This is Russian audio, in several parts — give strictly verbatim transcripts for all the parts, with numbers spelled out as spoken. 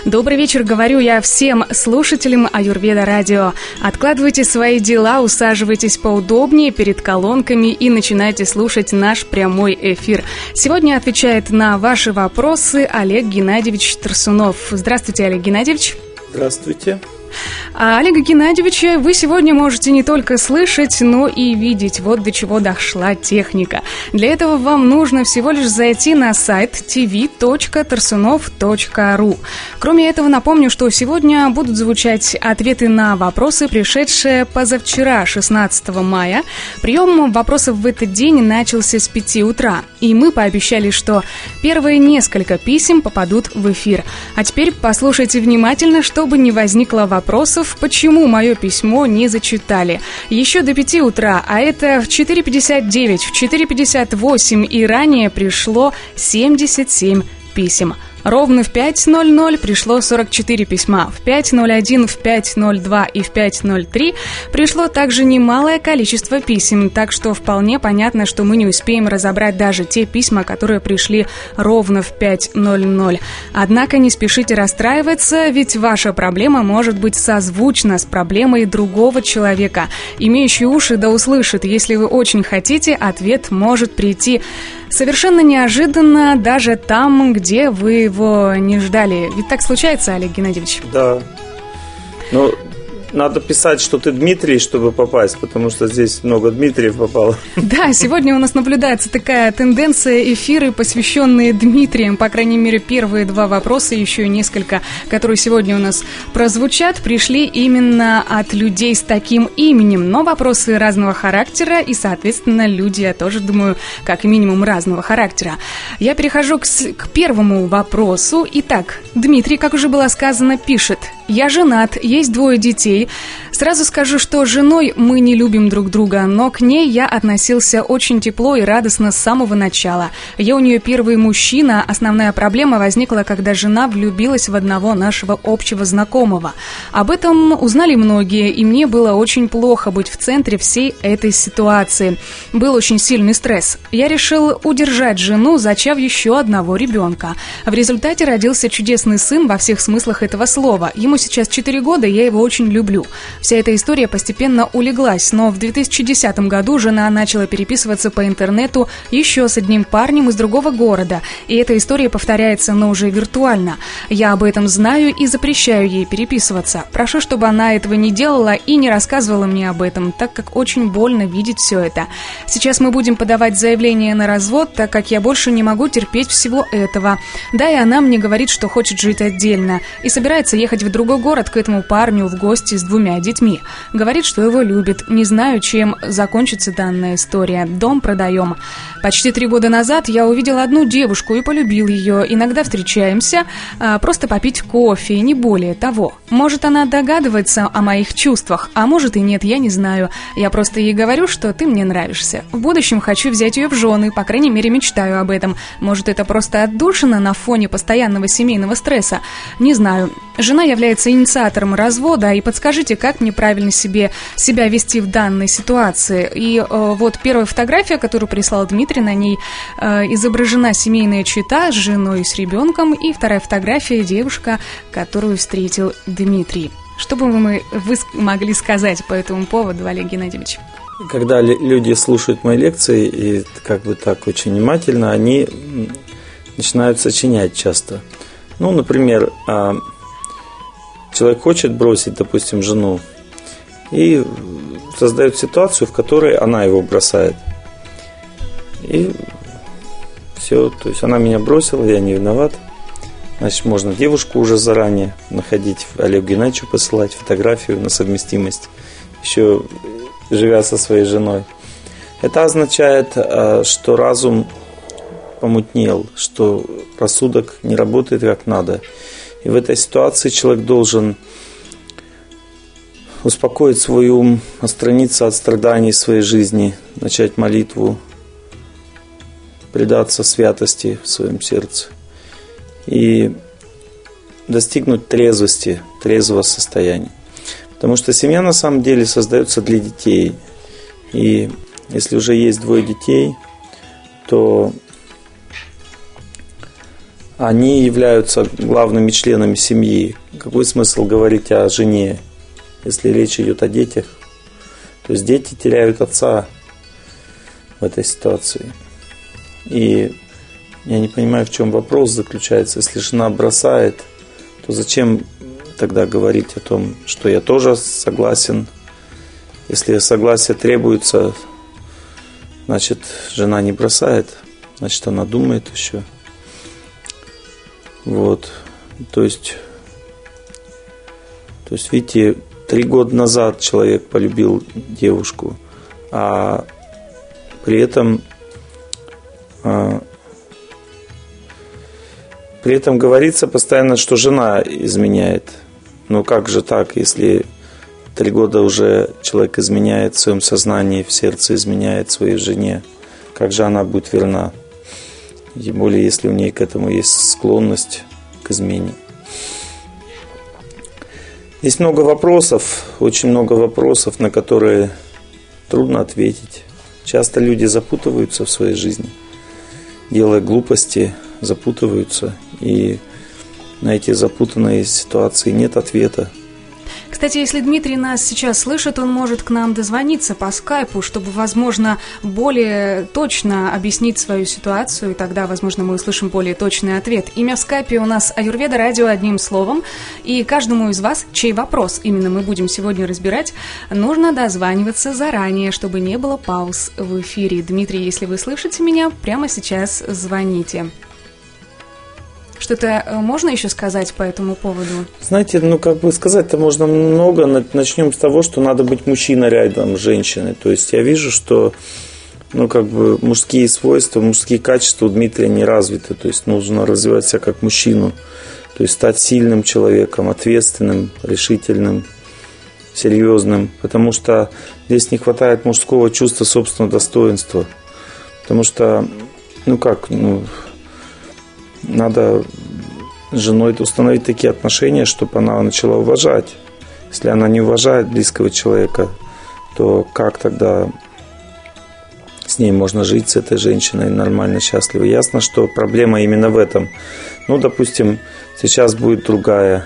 Добрый вечер, говорю я всем слушателям Аюрведа Радио. Откладывайте свои дела, усаживайтесь поудобнее перед колонками и начинайте слушать наш прямой эфир. Сегодня отвечает на ваши вопросы Олег Геннадьевич Тарсунов. Здравствуйте, Олег Геннадьевич. Здравствуйте. А Олега Геннадьевича вы сегодня можете не только слышать, но и видеть. Вот до чего дошла техника. Для этого вам нужно всего лишь зайти на сайт ти ви точка тарсунов точка ру. Кроме этого, напомню, что сегодня будут звучать ответы на вопросы, пришедшие позавчера, шестнадцатого мая. Прием вопросов в этот день начался с пяти утра. И мы пообещали, что первые несколько писем попадут в эфир. А теперь послушайте внимательно, чтобы не возникло вопросов, почему мое письмо не зачитали. Еще до пяти утра, а это в четыре пятьдесят девять, в четыре пятьдесят восемь и ранее пришло семьдесят семь писем. Ровно в пять ноль ноль пришло сорок четыре письма, в пять ноль один, в пять ноль два и в пять ноль три пришло также немалое количество писем, так что вполне понятно, что мы не успеем разобрать даже те письма, которые пришли ровно в пять ноль ноль. Однако не спешите расстраиваться, ведь ваша проблема может быть созвучна с проблемой другого человека. Имеющий уши да услышит, если вы очень хотите, ответ может прийти совершенно неожиданно, даже там, где вы его не ждали. Ведь так случается, Олег Геннадьевич? Да. Но надо писать, что ты Дмитрий, чтобы попасть, потому что здесь много Дмитриев попало. Да, сегодня у нас наблюдается такая тенденция, эфиры, посвященные Дмитриям. По крайней мере, первые два вопроса, еще и несколько, которые сегодня у нас прозвучат, пришли именно от людей с таким именем. Но вопросы разного характера, и, соответственно, люди, я тоже думаю, как минимум разного характера. Я перехожу к, к первому вопросу. Итак, Дмитрий, как уже было сказано, пишет: «Я женат, есть двое детей. Сразу скажу, что с женой мы не любим друг друга, но к ней я относился очень тепло и радостно с самого начала. Я у нее первый мужчина. Основная проблема возникла, когда жена влюбилась в одного нашего общего знакомого. Об этом узнали многие, и мне было очень плохо быть в центре всей этой ситуации. Был очень сильный стресс. Я решил удержать жену, зачав еще одного ребенка. В результате родился чудесный сын во всех смыслах этого слова. Ему сейчас четыре года, я его очень люблю. Вся эта история постепенно улеглась, но в две тысячи десятом году жена начала переписываться по интернету еще с одним парнем из другого города, и эта история повторяется, но уже виртуально. Я об этом знаю и запрещаю ей переписываться. Прошу, чтобы она этого не делала и не рассказывала мне об этом, так как очень больно видеть все это. Сейчас мы будем подавать заявление на развод, так как я больше не могу терпеть всего этого. Да, и она мне говорит, что хочет жить отдельно, и собирается ехать в другой город к этому парню в гости с двумя детьми. Говорит, что его любит. Не знаю, чем закончится данная история. Дом продаем. Почти три года назад я увидел одну девушку и полюбил ее. Иногда встречаемся, а, просто попить кофе, не более того. Может, она догадывается о моих чувствах, а может и нет, я не знаю. Я просто ей говорю, что ты мне нравишься. В будущем хочу взять ее в жены, по крайней мере, мечтаю об этом. Может, это просто отдушина на фоне постоянного семейного стресса? Не знаю. Жена является инициатором развода, и подскажите, как мне правильно себе, себя вести в данной ситуации. И э, вот первая фотография, которую прислал Дмитрий, на ней э, изображена семейная чета с женой и с ребенком, и вторая фотография — девушка, которую встретил Дмитрий. Что бы мы, вы могли сказать по этому поводу, Олег Геннадьевич? Когда люди слушают мои лекции и как бы так очень внимательно, они начинают сочинять часто. Ну, например, человек хочет бросить, допустим, жену, и создает ситуацию, в которой она его бросает. И все, то есть она меня бросила, я не виноват. Значит, можно девушку уже заранее находить, Олегу Геннадьевичу посылать фотографию на совместимость, еще живя со своей женой. Это означает, что разум помутнел, что рассудок не работает как надо. И в этой ситуации человек должен успокоить свой ум, отстраниться от страданий своей жизни, начать молитву, предаться святости в своем сердце и достигнуть трезвости, трезвого состояния. Потому что семья на самом деле создается для детей. И если уже есть двое детей, то они являются главными членами семьи. Какой смысл говорить о жене, если речь идет о детях? То есть дети теряют отца в этой ситуации. И я не понимаю, в чем вопрос заключается. Если жена бросает, то зачем тогда говорить о том, что я тоже согласен? Если согласие требуется, значит, жена не бросает, значит, она думает еще. Вот. То есть, то есть, видите, три года назад человек полюбил девушку, а при этом а, при этом говорится постоянно, что жена изменяет. Ну как же так, если три года уже человек изменяет в своем сознании, в сердце изменяет своей жене, как же она будет верна? Тем более, если у нее к этому есть склонность к измене. Есть много вопросов, очень много вопросов, на которые трудно ответить. Часто люди запутываются в своей жизни, делая глупости, запутываются, и на эти запутанные ситуации нет ответа. Кстати, если Дмитрий нас сейчас слышит, он может к нам дозвониться по скайпу, чтобы, возможно, более точно объяснить свою ситуацию, и тогда, возможно, мы услышим более точный ответ. Имя в скайпе у нас Аюрведа Радио одним словом, и каждому из вас, чей вопрос именно мы будем сегодня разбирать, нужно дозваниваться заранее, чтобы не было пауз в эфире. Дмитрий, если вы слышите меня, прямо сейчас звоните. Что-то можно еще сказать по этому поводу? Знаете, ну как бы сказать-то можно много. Начнем с того, что надо быть мужчиной рядом с женщиной. То есть я вижу, что ну как бы мужские свойства, мужские качества у Дмитрия не развиты. То есть нужно развивать себя как мужчину. То есть стать сильным человеком, ответственным, решительным, серьезным. Потому что здесь не хватает мужского чувства собственного достоинства. Потому что, ну как, ну... надо с женой установить такие отношения, чтобы она начала уважать. Если она не уважает близкого человека, то как тогда с ней можно жить, с этой женщиной, нормально, счастливо? Ясно, что проблема именно в этом. Ну, допустим, сейчас будет другая,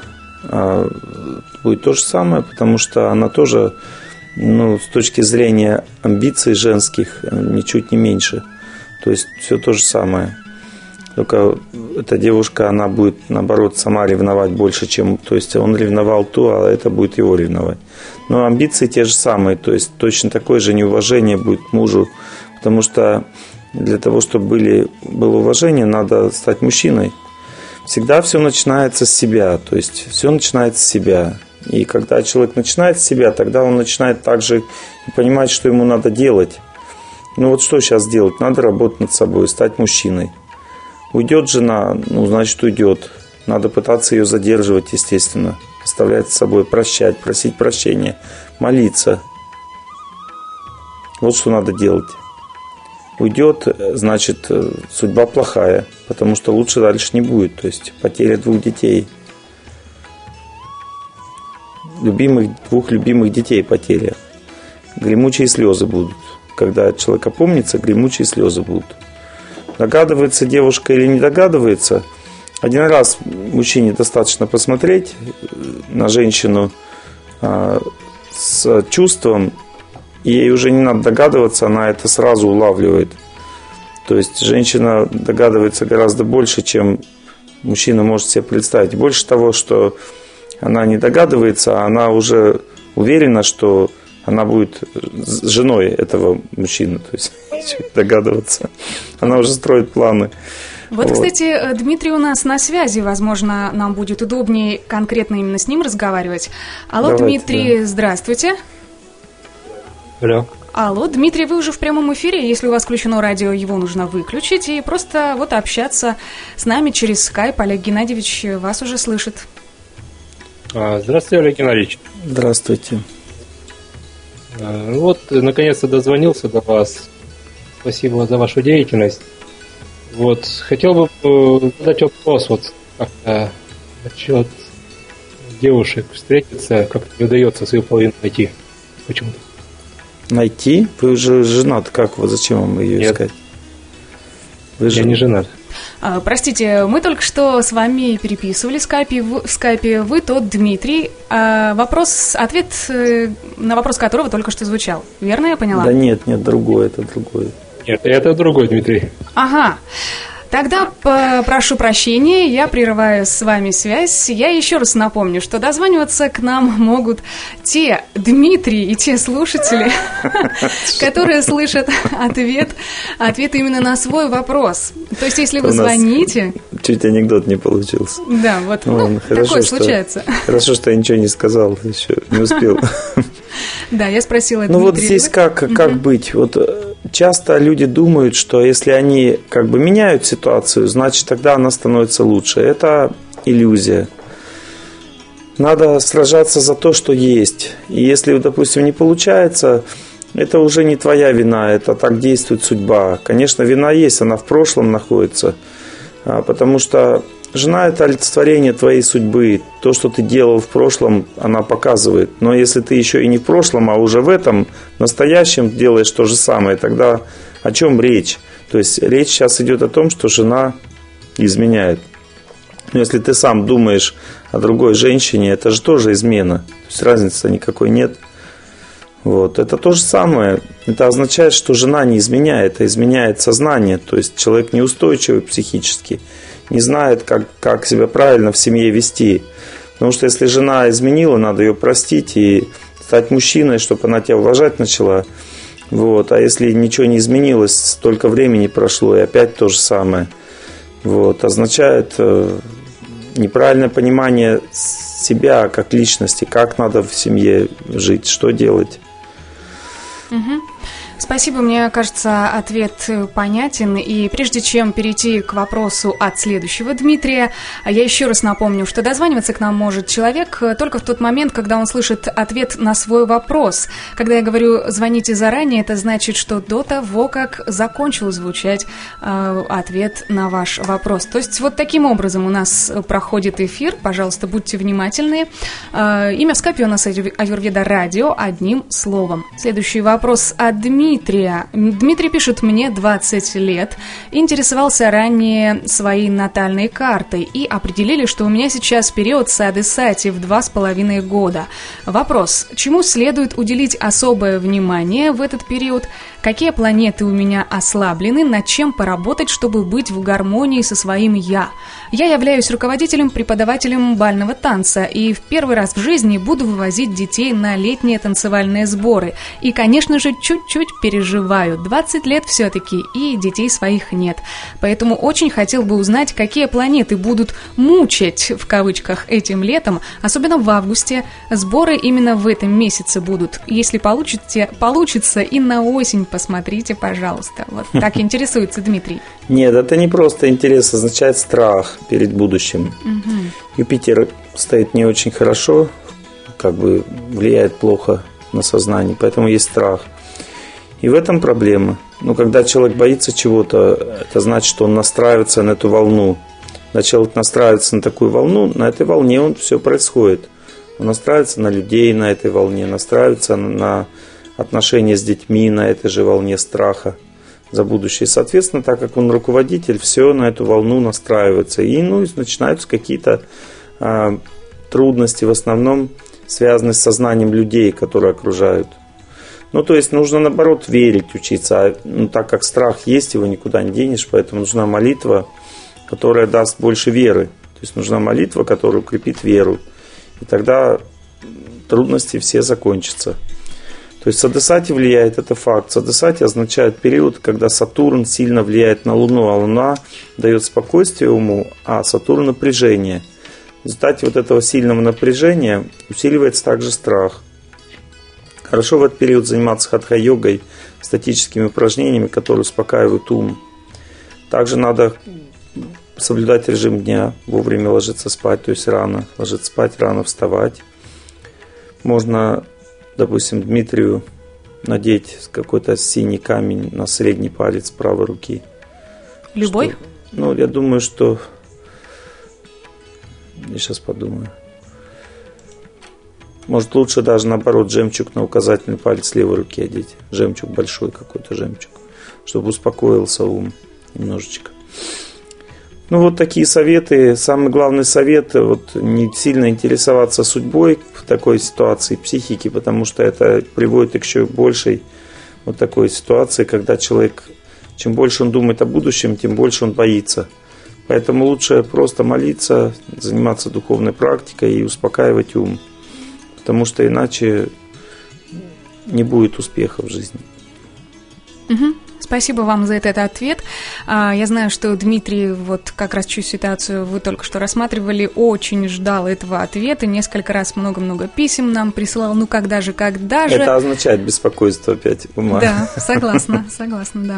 будет то же самое, потому что она тоже, ну, с точки зрения амбиций женских, ничуть не меньше. То есть все то же самое. Только эта девушка, она будет, наоборот, сама ревновать больше, чем... То есть он ревновал то, а это будет его ревновать. Но амбиции те же самые. То есть точно такое же неуважение будет к мужу. Потому что для того, чтобы были, было уважение, надо стать мужчиной. Всегда все начинается с себя. То есть все начинается с себя. И когда человек начинает с себя, тогда он начинает также понимать, что ему надо делать. Ну вот что сейчас делать? Надо работать над собой, стать мужчиной. Уйдет жена, ну, значит, уйдет. Надо пытаться ее задерживать, естественно. Оставлять с собой, прощать, просить прощения, молиться. Вот что надо делать. Уйдет, значит, судьба плохая, потому что лучше дальше не будет. То есть потеря двух детей. Любимых, двух любимых детей потеря. Гремучие слезы будут. Когда человек опомнится, гремучие слезы будут. Догадывается девушка или не догадывается. Один раз мужчине достаточно посмотреть на женщину а, с чувством, и ей уже не надо догадываться, она это сразу улавливает. То есть женщина догадывается гораздо больше, чем мужчина может себе представить. Больше того, что она не догадывается, она уже уверена, что она будет женой этого мужчины, то есть догадываться. Она уже строит планы. Вот, вот, кстати, Дмитрий у нас на связи, возможно, нам будет удобнее конкретно именно с ним разговаривать. Алло, давайте, Дмитрий, да. Здравствуйте. Алло. Алло, Дмитрий, вы уже в прямом эфире. Если у вас включено радио, его нужно выключить и просто вот общаться с нами через скайп. Олег Геннадьевич вас уже слышит. Здравствуйте, Олег Геннадьевич. Здравствуйте. Вот, наконец-то дозвонился до вас. Спасибо за вашу деятельность. Вот, хотел бы задать вопрос, вот, как-то насчет девушек встретиться, как не удается свою половину найти. Почему-то. Найти? Вы уже женат, как вы, зачем вам ее Нет. искать? Вы Я же... не женат. А, простите, мы только что с вами переписывали в скайпе, в, в скайпе. Вы тот Дмитрий. А вопрос, ответ на вопрос которого только что звучал. Верно я поняла? Да нет, нет, другой, это другой. Нет, это другой Дмитрий. Ага. Тогда прошу прощения, я прерываю с вами связь. Я еще раз напомню, что дозваниваться к нам могут те Дмитрии и те слушатели, которые слышат ответ, ответ именно на свой вопрос. То есть, если вы звоните... Чуть анекдот не получился. Да, вот ну, такое случается. Хорошо, что я ничего не сказал, еще не успел. Да, я спросила Дмитрия. Ну вот здесь как, как быть? Вот часто люди думают, что если они как бы меняют ситуацию, значит тогда она становится лучше. Это иллюзия. Надо сражаться за то, что есть. И если, допустим, не получается, это уже не твоя вина, это так действует судьба. Конечно, вина есть, она в прошлом находится, потому что жена – это олицетворение твоей судьбы. То, что ты делал в прошлом, она показывает. Но если ты еще и не в прошлом, а уже в этом настоящем делаешь то же самое, тогда о чем речь? То есть речь сейчас идет о том, что жена изменяет. Но если ты сам думаешь о другой женщине, это же тоже измена. То есть разницы никакой нет. Вот. Это то же самое. Это означает, что жена не изменяет, а изменяет сознание. То есть человек неустойчивый психически, не знает, как, как себя правильно в семье вести. Потому что если жена изменила, надо ее простить и стать мужчиной, чтобы она тебя уважать начала. Вот. А если ничего не изменилось, столько времени прошло, и опять то же самое. Вот. Означает э, неправильное понимание себя как личности, как надо в семье жить, что делать. Угу. Спасибо, мне кажется, ответ понятен. И прежде чем перейти к вопросу от следующего Дмитрия, я еще раз напомню, что дозваниваться к нам может человек только в тот момент, когда он слышит ответ на свой вопрос. Когда я говорю «звоните заранее», это значит, что до того, как закончил звучать э, ответ на ваш вопрос. То есть вот таким образом у нас проходит эфир. Пожалуйста, будьте внимательны. Э, имя в скайпе у нас Аюрведа Радио, одним словом. Следующий вопрос от Дмитрия. Дмитрия. Дмитрий пишет: мне двадцать лет, интересовался ранее своей натальной картой и определили, что у меня сейчас период сады-сати в два с половиной года. Вопрос: чему следует уделить особое внимание в этот период? Какие планеты у меня ослаблены? Над чем поработать, чтобы быть в гармонии со своим «я»? Я являюсь руководителем-преподавателем бального танца и в первый раз в жизни буду вывозить детей на летние танцевальные сборы. И, конечно же, чуть-чуть переживаю. двадцать лет все-таки, и детей своих нет. Поэтому очень хотел бы узнать, какие планеты будут «мучать» в кавычках этим летом, особенно в августе. Сборы именно в этом месяце будут. Если получите, получится и на осень, посмотрите, пожалуйста. Вот так интересуется Дмитрий. Нет, это не просто интерес, означает страх перед будущим. Угу. Юпитер стоит не очень хорошо, как бы влияет плохо на сознание, поэтому есть страх. И в этом проблема. Но когда человек боится чего-то, это значит, что он настраивается на эту волну. Когда человек настраивается на такую волну, на этой волне он все происходит. Он настраивается на людей на этой волне, настраивается на отношения с детьми на этой же волне страха за будущее. Соответственно, так как он руководитель, все на эту волну настраивается. И, ну, и начинаются какие-то а, трудности, в основном связанные с сознанием людей, которые окружают. Ну, то есть нужно, наоборот, верить, учиться. А, ну, так как страх есть, его никуда не денешь, поэтому нужна молитва, которая даст больше веры. То есть нужна молитва, которая укрепит веру. И тогда трудности все закончатся. То есть садесати влияет, это факт. Садесати означает период, когда Сатурн сильно влияет на Луну, а Луна дает спокойствие уму, а Сатурн напряжение. В результате вот этого сильного напряжения усиливается также страх. Хорошо в этот период заниматься хатха-йогой, статическими упражнениями, которые успокаивают ум. Также надо соблюдать режим дня, вовремя ложиться спать, то есть рано ложиться спать, рано вставать. Можно, допустим, Дмитрию надеть какой-то синий камень на средний палец правой руки. Любой? Что, ну, я думаю, что... Я сейчас подумаю. Может, лучше даже, наоборот, жемчуг на указательный палец левой руки одеть. Жемчуг большой какой-то жемчуг. Чтобы успокоился ум немножечко. Ну, вот такие советы. Самый главный совет – вот, не сильно интересоваться судьбой в такой ситуации психики, потому что это приводит к еще большей вот такой ситуации, когда человек, чем больше он думает о будущем, тем больше он боится. Поэтому лучше просто молиться, заниматься духовной практикой и успокаивать ум, потому что иначе не будет успеха в жизни. Угу. Спасибо вам за этот ответ. Я знаю, что Дмитрий, вот как раз чью ситуацию вы только что рассматривали, очень ждал этого ответа, несколько раз много-много писем нам присылал. Ну когда же, когда же? Это означает беспокойство опять ума. Да, согласна, согласна, да.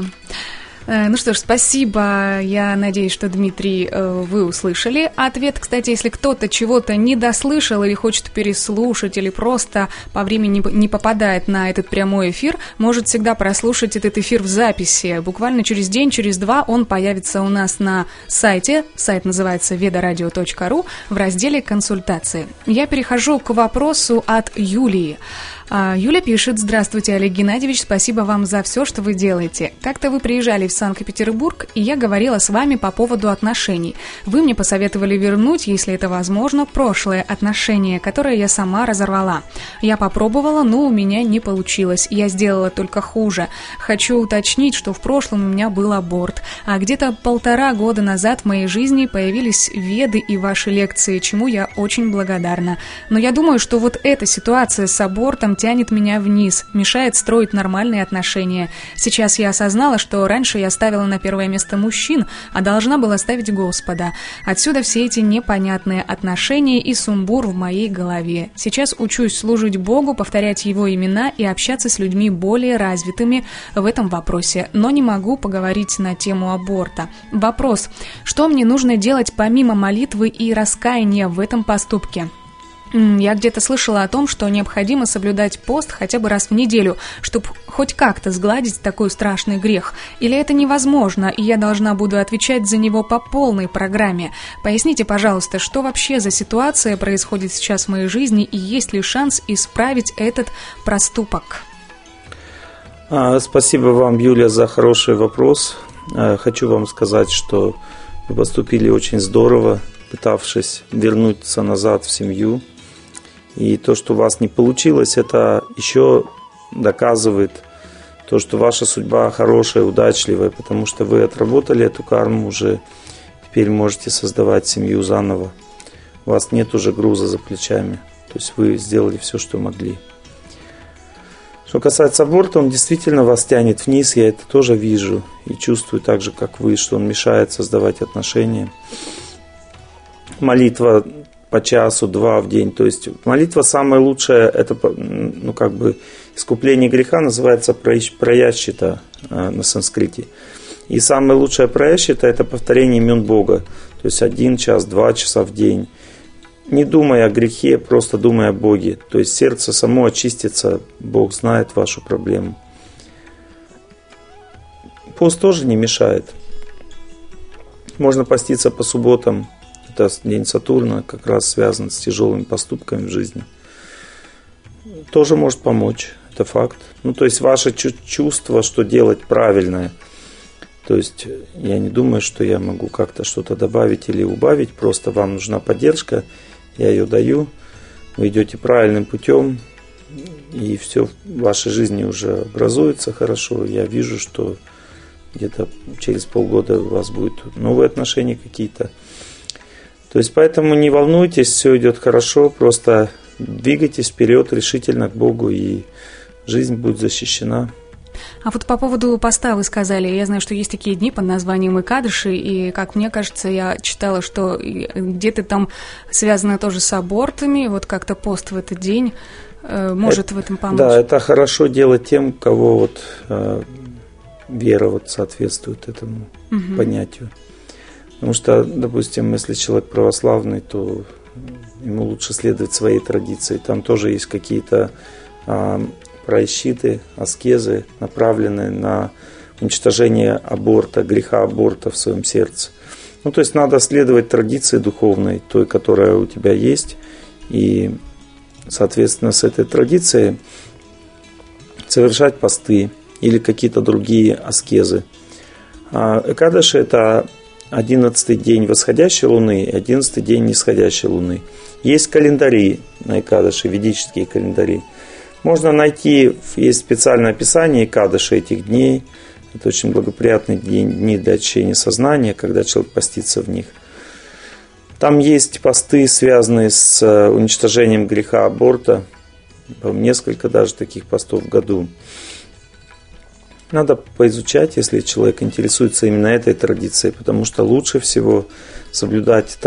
Ну что ж, спасибо. Я надеюсь, что, Дмитрий, вы услышали ответ. Кстати, если кто-то чего-то не дослышал или хочет переслушать, или просто по времени не попадает на этот прямой эфир, может всегда прослушать этот эфир в записи. Буквально через день, через два он появится у нас на сайте. Сайт называется ведарадио точка ру в разделе «Консультации». Я перехожу к вопросу от Юлии. Юля пишет: «Здравствуйте, Олег Геннадьевич, спасибо вам за все, что вы делаете. Как-то вы приезжали в Санкт-Петербург, и я говорила с вами по поводу отношений. Вы мне посоветовали вернуть, если это возможно, прошлое отношение, которое я сама разорвала. Я попробовала, но у меня не получилось. Я сделала только хуже. Хочу уточнить, что в прошлом у меня был аборт, а где-то полтора года назад в моей жизни появились веды и ваши лекции, чему я очень благодарна. Но я думаю, что вот эта ситуация с абортом тянет меня вниз, мешает строить нормальные отношения. Сейчас я осознала, что раньше я ставила на первое место мужчин, а должна была ставить Господа. Отсюда все эти непонятные отношения и сумбур в моей голове. Сейчас учусь служить Богу, повторять Его имена и общаться с людьми более развитыми в этом вопросе, но не могу поговорить на тему аборта. Вопрос: что мне нужно делать помимо молитвы и раскаяния в этом поступке? Я где-то слышала о том, что необходимо соблюдать пост хотя бы раз в неделю, чтобы хоть как-то сгладить такой страшный грех. Или это невозможно, и я должна буду отвечать за него по полной программе? Поясните, пожалуйста, что вообще за ситуация происходит сейчас в моей жизни, и есть ли шанс исправить этот проступок? А, спасибо вам, Юля, за хороший вопрос. А, хочу вам сказать, что вы поступили очень здорово, пытавшись вернуться назад в семью. И то, что у вас не получилось, это еще доказывает то, что ваша судьба хорошая, удачливая, потому что вы отработали эту карму уже, теперь можете создавать семью заново. У вас нет уже груза за плечами, то есть вы сделали все, что могли. Что касается аборта, он действительно вас тянет вниз, я это тоже вижу и чувствую так же, как вы, что он мешает создавать отношения. Молитва по часу-два в день. То есть молитва самая лучшая, это, ну, как бы искупление греха называется праящита на санскрите. И самая лучшая праящита — это повторение имен Бога. То есть один час, два часа в день. Не думая о грехе, просто думая о Боге. То есть сердце само очистится, Бог знает вашу проблему. Пост тоже не мешает. Можно поститься по субботам. Это день Сатурна, как раз связан с тяжелыми поступками в жизни. Тоже может помочь, это факт. Ну, то есть ваше чувство, что делать правильное. То есть я не думаю, что я могу как-то что-то добавить или убавить. Просто вам нужна поддержка, я ее даю. Вы идете правильным путем, и все в вашей жизни уже образуется хорошо. Я вижу, что где-то через полгода у вас будут новые отношения какие-то. То есть поэтому не волнуйтесь, все идет хорошо, просто двигайтесь вперед решительно к Богу, и жизнь будет защищена. А вот по поводу поста вы сказали, я знаю, что есть такие дни под названием Икадыши, и, как мне кажется, я читала, что где-то там связано тоже с абортами, вот как-то пост в этот день э, может это, в этом помочь. Да, это хорошо делать тем, у кого вот э, вера вот соответствует этому угу. понятию. Потому что, допустим, если человек православный, то ему лучше следовать своей традиции. Там тоже есть какие-то а, праящиты, аскезы, направленные на уничтожение аборта, греха аборта в своем сердце. Ну, то есть надо следовать традиции духовной, той, которая у тебя есть, и, соответственно, с этой традицией совершать посты или какие-то другие аскезы. А Экадаши – это одиннадцатый день восходящей луны и одиннадцатый день нисходящей луны. Есть календари на Экадаши, ведические календари. Можно найти, есть специальное описание Экадаши этих дней. Это очень благоприятные дни для очищения сознания, когда человек постится в них. Там есть посты, связанные с уничтожением греха аборта. Несколько даже таких постов в году. Надо поизучать, если человек интересуется именно этой традицией, потому что лучше всего соблюдать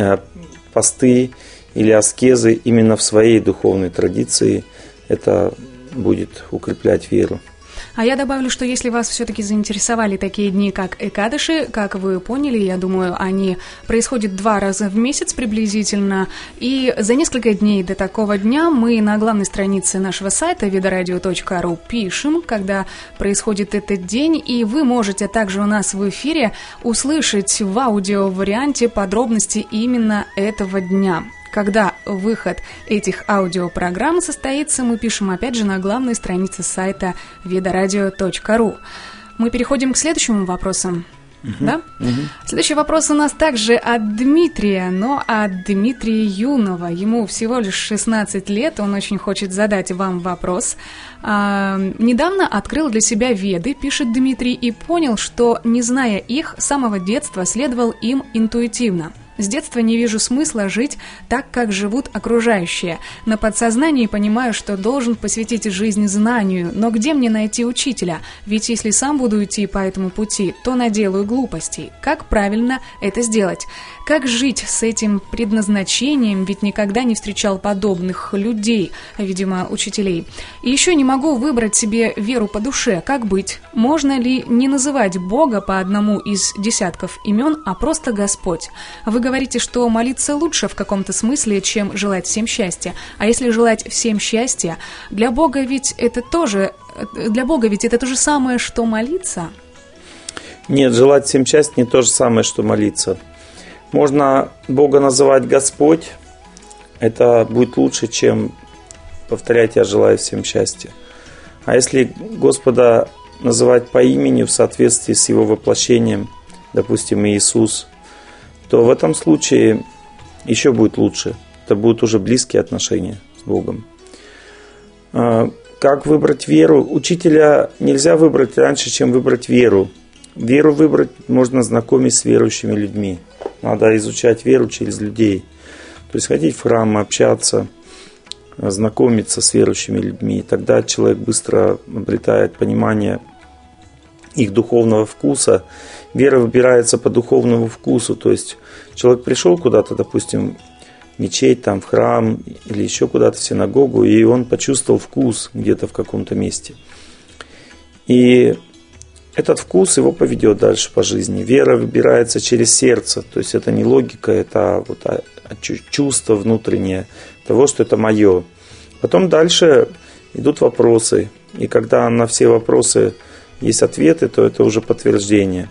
посты или аскезы именно в своей духовной традиции. Это будет укреплять веру. А я добавлю, что если вас все-таки заинтересовали такие дни, как Экадаши, как вы поняли, я думаю, они происходят два раза в месяц приблизительно, и за несколько дней до такого дня мы на главной странице нашего сайта видорадио точка ру пишем, когда происходит этот день, и вы можете также у нас в эфире услышать в аудиоварианте подробности именно этого дня. Когда выход этих аудиопрограмм состоится, мы пишем опять же на главной странице сайта видорадио точка ру. Мы переходим к следующему вопросу. Uh-huh. Да? Uh-huh. Следующий вопрос у нас также от Дмитрия, но от Дмитрия Юнова. Ему всего лишь шестнадцать лет, он очень хочет задать вам вопрос. А, недавно открыл для себя Веды, пишет Дмитрий, и понял, что, не зная их, с самого детства следовал им интуитивно. С детства не вижу смысла жить так, как живут окружающие. На подсознании понимаю, что должен посвятить жизнь знанию, но где мне найти учителя? Ведь если сам буду идти по этому пути, то наделаю глупостей. Как правильно это сделать? Как жить с этим предназначением, ведь никогда не встречал подобных людей, видимо, учителей. И еще не могу выбрать себе веру по душе. Как быть? Можно ли не называть Бога по одному из десятков имен, а просто Господь? Вы говорите, что молиться лучше в каком-то смысле, чем желать всем счастья. А если желать всем счастья, для Бога ведь это тоже, для Бога ведь это то же самое, что молиться? Нет, желать всем счастья не то же самое, что молиться. Можно Бога называть Господь, это будет лучше, чем повторять «Я желаю всем счастья». А если Господа называть по имени в соответствии с Его воплощением, допустим, Иисус, то в этом случае еще будет лучше. Это будут уже близкие отношения с Богом. Как выбрать веру? Учителя нельзя выбрать раньше, чем выбрать веру. Веру выбрать можно знакомить с верующими людьми. Надо изучать веру через людей. То есть ходить в храм, общаться, знакомиться с верующими людьми. Тогда человек быстро обретает понимание их духовного вкуса. Вера выбирается по духовному вкусу. То есть человек пришел куда-то, допустим, в мечеть, там, в храм или еще куда-то в синагогу, и он почувствовал вкус где-то в каком-то месте. И этот вкус его поведет дальше по жизни. Вера выбирается через сердце. То есть это не логика, это вот чувство внутреннее того, что это мое. Потом дальше идут вопросы. И когда на все вопросы есть ответы, то это уже подтверждение.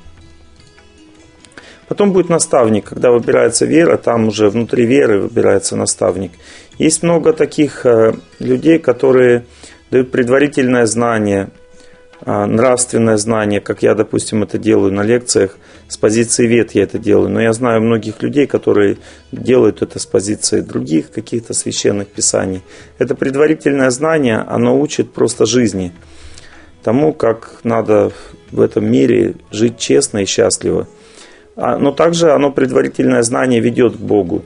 Потом будет наставник. Когда выбирается вера, там уже внутри веры выбирается наставник. Есть много таких людей, которые дают предварительное знание, нравственное знание, как я, допустим, это делаю на лекциях. С позиции вет я это делаю. Но я знаю многих людей, которые делают это с позиции других каких-то священных писаний. Это предварительное знание, оно учит просто жизни. Тому, как надо в этом мире жить честно и счастливо. Но также оно, предварительное знание, ведет к Богу.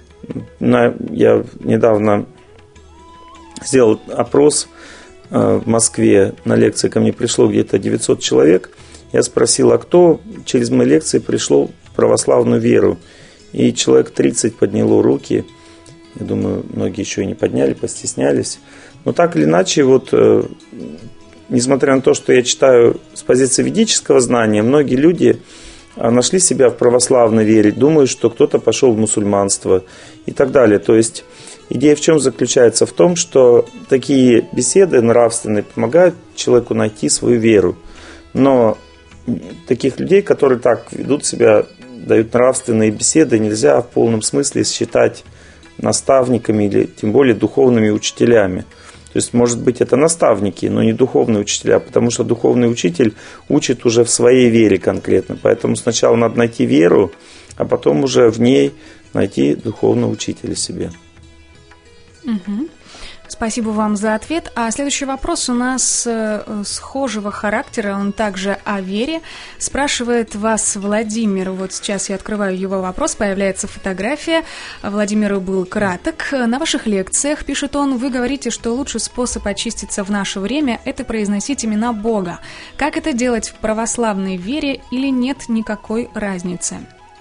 Я недавно сделал опрос в Москве. На лекции ко мне пришло где-то девятьсот человек. Я спросил, а кто через мои лекции пришел в православную веру? И человек тридцать подняло руки. Я думаю, многие еще и не подняли, постеснялись. Но так или иначе, вот, несмотря на то, что я читаю с позиции ведического знания, многие люди нашли себя в православной вере, думают, что кто-то пошел в мусульманство и так далее. То есть идея в чем заключается? В том, что такие беседы нравственные помогают человеку найти свою веру. Но таких людей, которые так ведут себя, дают нравственные беседы, нельзя в полном смысле считать наставниками или тем более духовными учителями. То есть, может быть, это наставники, но не духовные учителя, потому что духовный учитель учит уже в своей вере конкретно. Поэтому сначала надо найти веру, а потом уже в ней найти духовного учителя себе. Угу. Спасибо вам за ответ. А следующий вопрос у нас э, схожего характера, он также о вере. Спрашивает вас Владимир, вот сейчас я открываю его вопрос, появляется фотография. Владимир был краток. На ваших лекциях, пишет он, вы говорите, что лучший способ очиститься в наше время – это произносить имена Бога. Как это делать в православной вере или нет никакой разницы?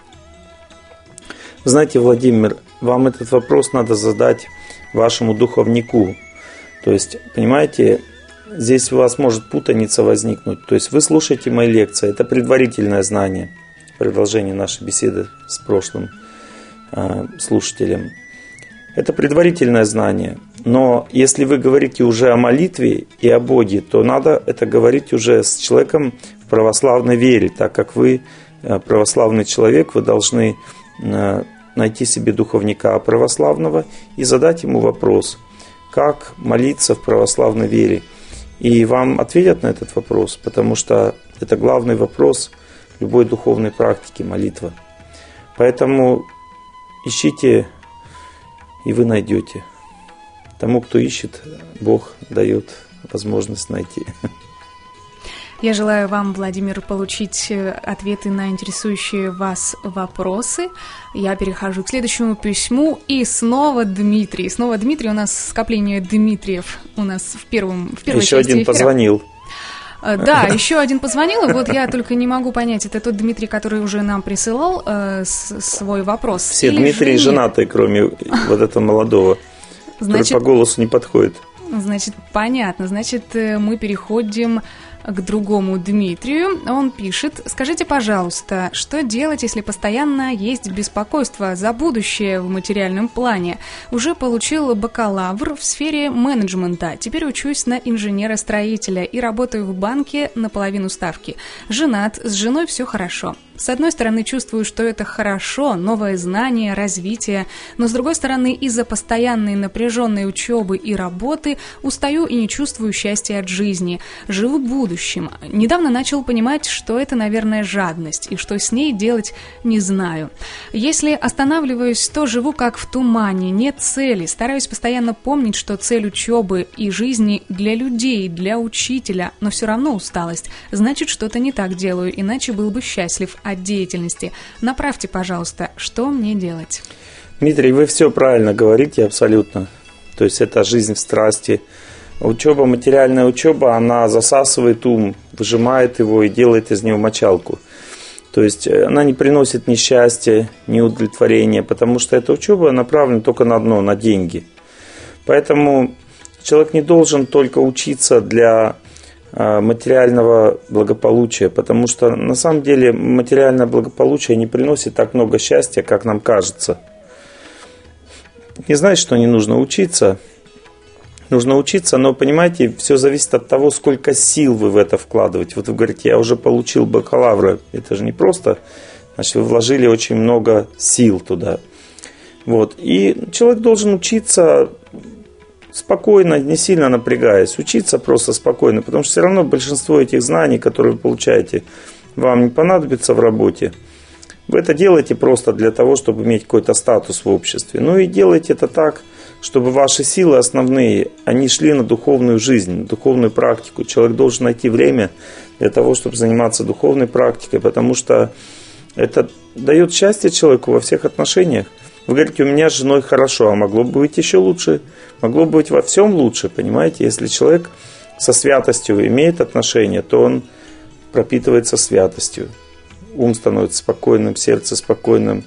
Знаете, Владимир, вам этот вопрос надо задать вашему духовнику. То есть, понимаете, здесь у вас может путаница возникнуть. То есть вы слушаете мои лекции, это предварительное знание, продолжение нашей беседы с прошлым э, слушателем. Это предварительное знание. Но если вы говорите уже о молитве и о Боге, то надо это говорить уже с человеком в православной вере, так как вы э, православный человек, вы должны э, найти себе духовника православного и задать ему вопрос, как молиться в православной вере. И вам ответят на этот вопрос, потому что это главный вопрос любой духовной практики, молитва. Поэтому ищите, и вы найдете. Тому, кто ищет, Бог дает возможность найти. Я желаю вам, Владимир, получить ответы на интересующие вас вопросы. Я перехожу к следующему письму. И снова Дмитрий. Снова Дмитрий. У нас скопление Дмитриев у нас в, первом, в первой Еще части один эфира. позвонил. Да, еще один позвонил, и вот я только не могу понять, это тот Дмитрий, который уже нам присылал э, с, свой вопрос. Все или Дмитрии же женатые, кроме вот этого молодого, Значит, который по голосу не подходит. Значит, понятно. Значит, мы переходим к другому Дмитрию. Он пишет: скажите, пожалуйста, что делать, если постоянно есть беспокойство за будущее в материальном плане? Уже получил бакалавр в сфере менеджмента. Теперь учусь на инженера-строителя и работаю в банке на половину ставки. Женат, с женой все хорошо. С одной стороны, чувствую, что это хорошо, новое знание, развитие, но с другой стороны, из-за постоянной напряженной учебы и работы устаю и не чувствую счастья от жизни. Живу будущим. Недавно начал понимать, что это, наверное, жадность, и что с ней делать не знаю. Если останавливаюсь, то живу как в тумане, нет цели. Стараюсь постоянно помнить, что цель учебы и жизни для людей, для учителя, но все равно усталость. Значит, что-то не так делаю, иначе был бы счастлив от деятельности. Направьте, пожалуйста, что мне делать? Дмитрий, вы все правильно говорите, абсолютно. То есть это жизнь в страсти. Учеба, материальная учеба, она засасывает ум, выжимает его и делает из него мочалку. То есть она не приносит ни счастья, ни удовлетворения, потому что эта учеба направлена только на одно, на деньги. Поэтому человек не должен только учиться для материального благополучия, потому что на самом деле материальное благополучие не приносит так много счастья, как нам кажется. Не значит, что не нужно учиться. Нужно учиться, но, понимаете, все зависит от того, сколько сил вы в это вкладываете. Вот вы говорите, я уже получил бакалавра. Это же не просто. Значит, вы вложили очень много сил туда. Вот. И человек должен учиться спокойно, не сильно напрягаясь. Учиться просто спокойно, потому что все равно большинство этих знаний, которые вы получаете, вам не понадобится в работе. Вы это делаете просто для того, чтобы иметь какой-то статус в обществе. Ну и делайте это так, чтобы ваши силы основные, они шли на духовную жизнь, на духовную практику. Человек должен найти время для того, чтобы заниматься духовной практикой, потому что это дает счастье человеку во всех отношениях. Вы говорите, у меня с женой хорошо, а могло бы быть еще лучше, могло бы быть во всем лучше, понимаете? Если человек со святостью имеет отношения, то он пропитывается святостью. Ум становится спокойным, сердце спокойным,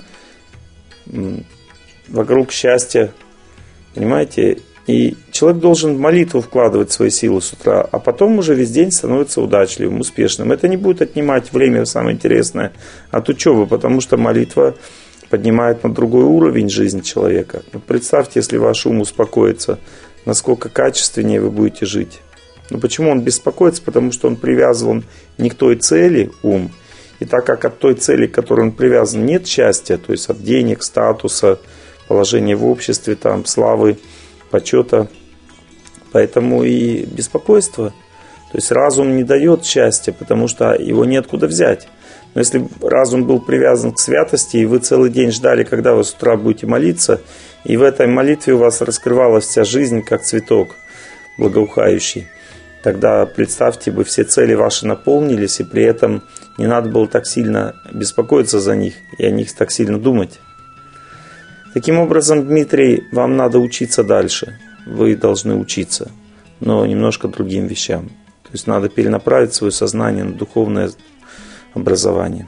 вокруг счастья, понимаете? И человек должен в молитву вкладывать свои силы с утра, а потом уже весь день становится удачливым, успешным. Это не будет отнимать время, самое интересное, от учебы, потому что молитва поднимает на другой уровень жизнь человека. Вот представьте, если ваш ум успокоится, насколько качественнее вы будете жить. Но почему он беспокоится? Потому что он привязан не к той цели, ум. И так как от той цели, к которой он привязан, нет счастья, то есть от денег, статуса, положения в обществе, там, славы, почета, Поэтому и беспокойство. То есть разум не дает счастья, потому что его неоткуда взять. Но если разум был привязан к святости, и вы целый день ждали, когда вы с утра будете молиться, и в этой молитве у вас раскрывалась вся жизнь, как цветок благоухающий, тогда представьте бы, все цели ваши наполнились, и при этом не надо было так сильно беспокоиться за них и о них так сильно думать. Таким образом, Дмитрий, вам надо учиться дальше. Вы должны учиться, но немножко другим вещам. То есть надо перенаправить свое сознание на духовное образование.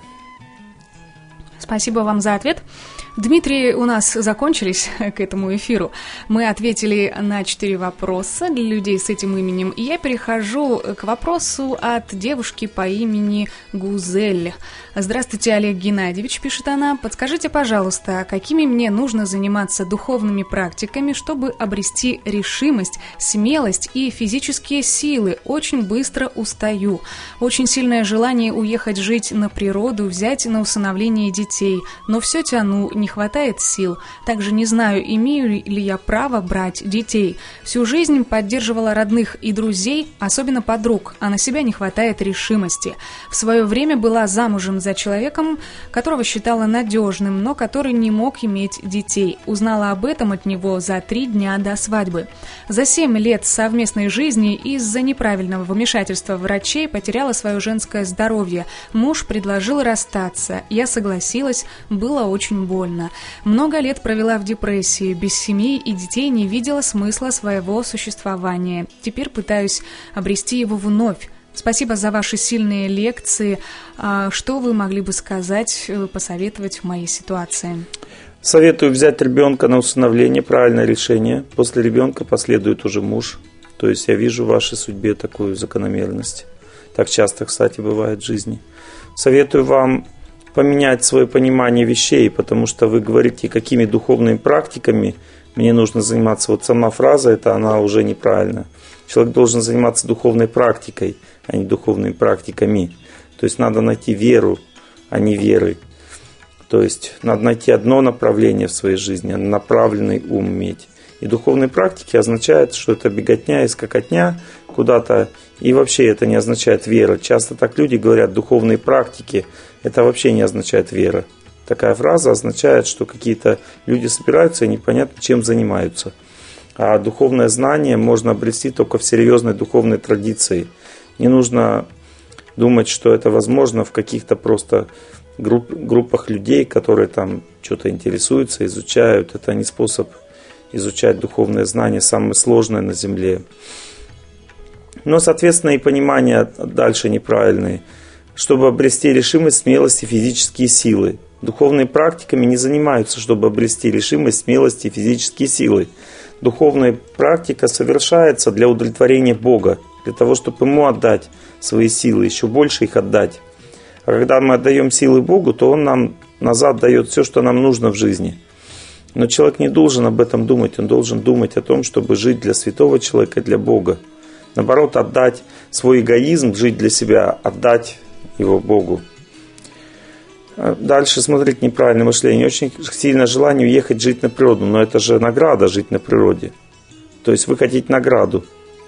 Спасибо вам за ответ. Дмитрий, у нас закончились к этому эфиру. Мы ответили на четыре вопроса для людей с этим именем. И я перехожу к вопросу от девушки по имени Гузель. Здравствуйте, Олег Геннадьевич, пишет она. Подскажите, пожалуйста, какими мне нужно заниматься духовными практиками, чтобы обрести решимость, смелость и физические силы? Очень быстро устаю. Очень сильное желание уехать жить на природу, взять на усыновление детей. Но все тяну, не хватает сил. Также не знаю, имею ли я право брать детей. Всю жизнь поддерживала родных и друзей, особенно подруг, а на себя не хватает решимости. В свое время была замужем за человеком, которого считала надежным, но который не мог иметь детей. Узнала об этом от него за три дня до свадьбы. За семь лет совместной жизни из-за неправильного вмешательства врачей потеряла свое женское здоровье. Муж предложил расстаться. Я согласилась, было очень больно. Много лет провела в депрессии, без семьи и детей не видела смысла своего существования. Теперь пытаюсь обрести его вновь. Спасибо за ваши сильные лекции. Что вы могли бы сказать, посоветовать в моей ситуации? Советую взять ребенка на усыновление, правильное решение. После ребенка последует уже муж. То есть я вижу в вашей судьбе такую закономерность. Так часто, кстати, бывает в жизни. Советую вам поменять свое понимание вещей, потому что вы говорите, какими духовными практиками мне нужно заниматься. Вот сама фраза, это она уже неправильная. Человек должен заниматься духовной практикой, а не духовными практиками. То есть надо найти веру, а не веры. То есть надо найти одно направление в своей жизни, направленный ум иметь. И духовные практики означают, что это беготня и скакотня куда-то. И вообще это не означает вера. Часто так люди говорят, духовные практики. Это вообще не означает вера. Такая фраза означает, что какие-то люди собираются и непонятно чем занимаются. А духовное знание можно обрести только в серьезной духовной традиции. Не нужно думать, что это возможно в каких-то просто групп, группах людей, которые там что-то интересуются, изучают. Это не способ изучать духовное знание, самое сложное на земле. Но, соответственно, и понимания дальше неправильные. Чтобы обрести решимость, смелость и физические силы. Духовными практиками не занимаются, чтобы обрести решимость, смелость и физические силы. Духовная практика совершается для удовлетворения Бога, для того, чтобы Ему отдать свои силы, еще больше их отдать. А когда мы отдаем силы Богу, то Он нам назад дает все, что нам нужно в жизни. Но человек не должен об этом думать, он должен думать о том, чтобы жить для святого человека, для Бога. Наоборот, отдать свой эгоизм, жить для себя, отдать его Богу. Дальше смотреть неправильное мышление. Очень сильное желание уехать жить на природу, но это же награда жить на природе. То есть вы хотите награду.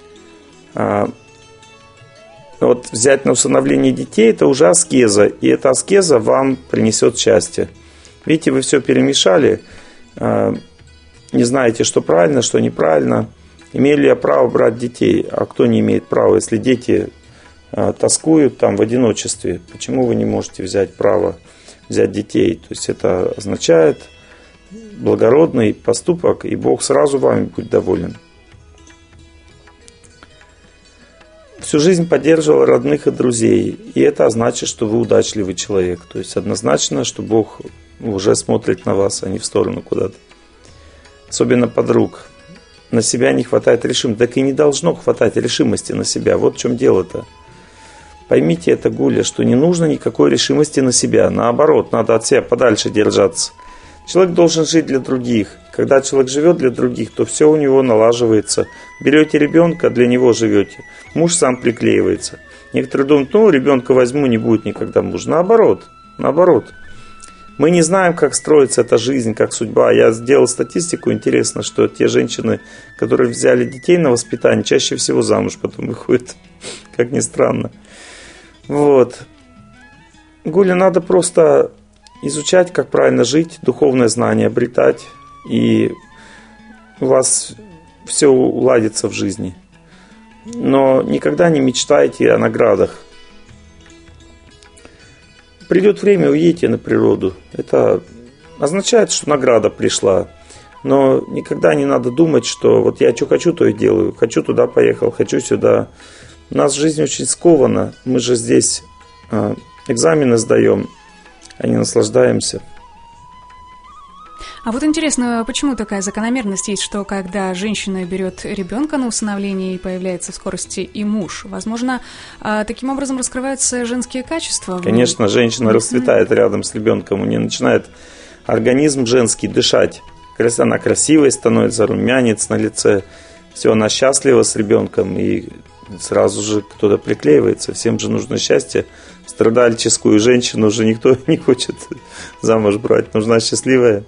Вот взять на усыновление детей – это уже аскеза, и эта аскеза вам принесет счастье. Видите, вы все перемешали, не знаете, что правильно, что неправильно. Имею ли я право брать детей? А кто не имеет права, если дети тоскуют там в одиночестве? Почему вы не можете взять право взять детей? То есть это означает благородный поступок, и Бог сразу вами будет доволен. Всю жизнь поддерживал родных и друзей, и это значит, что вы удачливый человек. То есть однозначно, что Бог уже смотрит на вас, а не в сторону куда-то. Особенно подруг. На себя не хватает решимости. Так и не должно хватать решимости на себя. Вот в чем дело-то. Поймите это, Гуля, что не нужно никакой решимости на себя. Наоборот, надо от себя подальше держаться. Человек должен жить для других. Когда человек живет для других, то все у него налаживается. Берете ребенка, для него живете. Муж сам приклеивается. Некоторые думают, ну, ребенка возьму, не будет никогда мужа. Наоборот, наоборот. Мы не знаем, как строится эта жизнь, как судьба. Я сделал статистику, интересно, что те женщины, которые взяли детей на воспитание, чаще всего замуж потом выходят, как ни странно. Вот. Гуля, надо просто изучать, как правильно жить, духовное знание обретать, и у вас все уладится в жизни. Но никогда не мечтайте о наградах. Придет время, уедете на природу. Это означает, что награда пришла. Но никогда не надо думать, что вот я что хочу, то и делаю. Хочу туда поехал, хочу сюда. У нас жизнь очень скована. Мы же здесь экзамены сдаем, а не наслаждаемся. А вот интересно, почему такая закономерность есть, что когда женщина берет ребенка на усыновление и появляется в скорости и муж, возможно, таким образом раскрываются женские качества? Конечно, женщина расцветает рядом с ребенком, у нее начинает организм женский дышать. Она красивой становится, румянец на лице, все, она счастлива с ребенком, и сразу же кто-то приклеивается. Всем же нужно счастье. Страдальческую женщину уже никто не хочет замуж брать, нужна счастливая.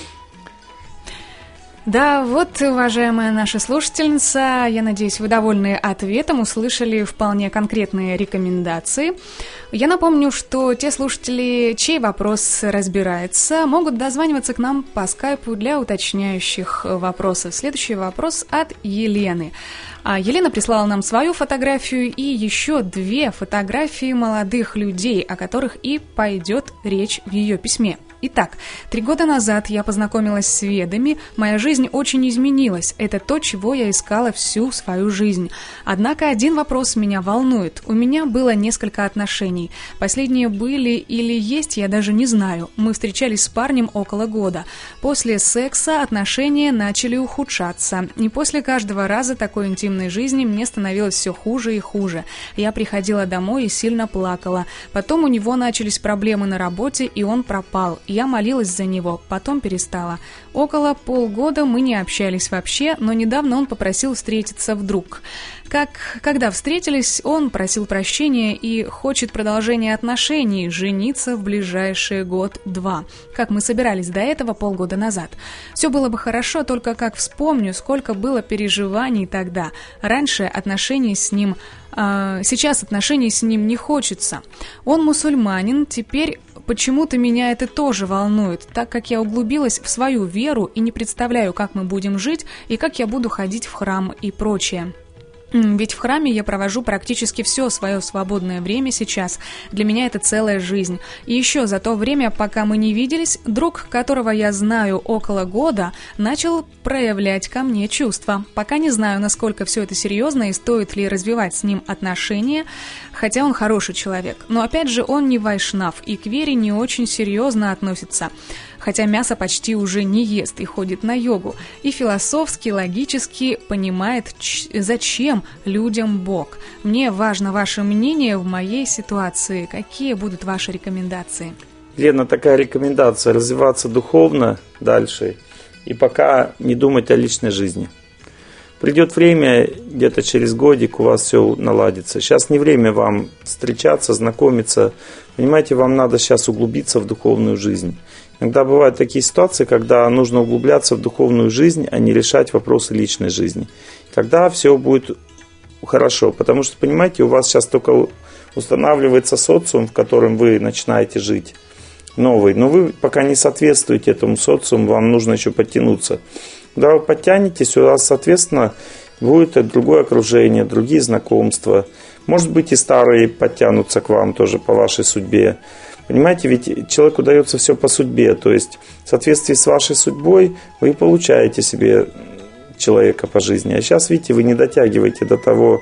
Да, вот, уважаемая наша слушательница, я надеюсь, вы довольны ответом, услышали вполне конкретные рекомендации. Я напомню, что те слушатели, чей вопрос разбирается, могут дозваниваться к нам по скайпу для уточняющих вопросов. Следующий вопрос от Елены. Елена прислала нам свою фотографию и еще две фотографии молодых людей, о которых и пойдет речь в ее письме. Итак, три года назад я познакомилась с ведами, моя жизнь очень изменилась, это то, чего я искала всю свою жизнь. Однако один вопрос меня волнует, у меня было несколько отношений, последние были или есть, я даже не знаю, мы встречались с парнем около года. После секса отношения начали ухудшаться, и после каждого раза такой интимной жизни мне становилось все хуже и хуже. Я приходила домой и сильно плакала, потом у него начались проблемы на работе, и он пропал. Я молилась за него, потом перестала. Около полгода мы не общались вообще, но недавно он попросил встретиться вдруг. Как, когда встретились, он просил прощения и хочет продолжения отношений, жениться в ближайший год-два, как мы собирались до этого полгода назад. Все было бы хорошо, только как вспомню, сколько было переживаний тогда. Раньше отношений с ним... Э, сейчас отношений с ним не хочется. Он мусульманин, теперь... Почему-то меня это тоже волнует, так как я углубилась в свою веру и не представляю, как мы будем жить и как я буду ходить в храм и прочее. Ведь в храме я провожу практически все свое свободное время сейчас. Для меня это целая жизнь. И еще за то время, пока мы не виделись, друг, которого я знаю около года, начал проявлять ко мне чувства. Пока не знаю, насколько все это серьезно и стоит ли развивать с ним отношения, хотя он хороший человек. Но опять же, он не вайшнав и к вере не очень серьезно относится. Хотя мясо почти уже не ест и ходит на йогу, и философски, логически понимает, зачем людям Бог. Мне важно ваше мнение в моей ситуации. Какие будут ваши рекомендации? Лена, такая рекомендация: развиваться духовно дальше и пока не думать о личной жизни. Придет время, где-то через годик у вас все наладится. Сейчас не время вам встречаться, знакомиться. Понимаете, вам надо сейчас углубиться в духовную жизнь. Иногда бывают такие ситуации, когда нужно углубляться в духовную жизнь, а не решать вопросы личной жизни. Тогда все будет хорошо, потому что, понимаете, у вас сейчас только устанавливается социум, в котором вы начинаете жить, новый. Но вы пока не соответствуете этому социуму, вам нужно еще подтянуться. Когда вы подтянетесь, у вас, соответственно, будет другое окружение, другие знакомства. Может быть, и старые подтянутся к вам тоже по вашей судьбе. Понимаете, ведь человеку дается все по судьбе. То есть в соответствии с вашей судьбой вы получаете себе человека по жизни. А сейчас, видите, вы не дотягиваете до того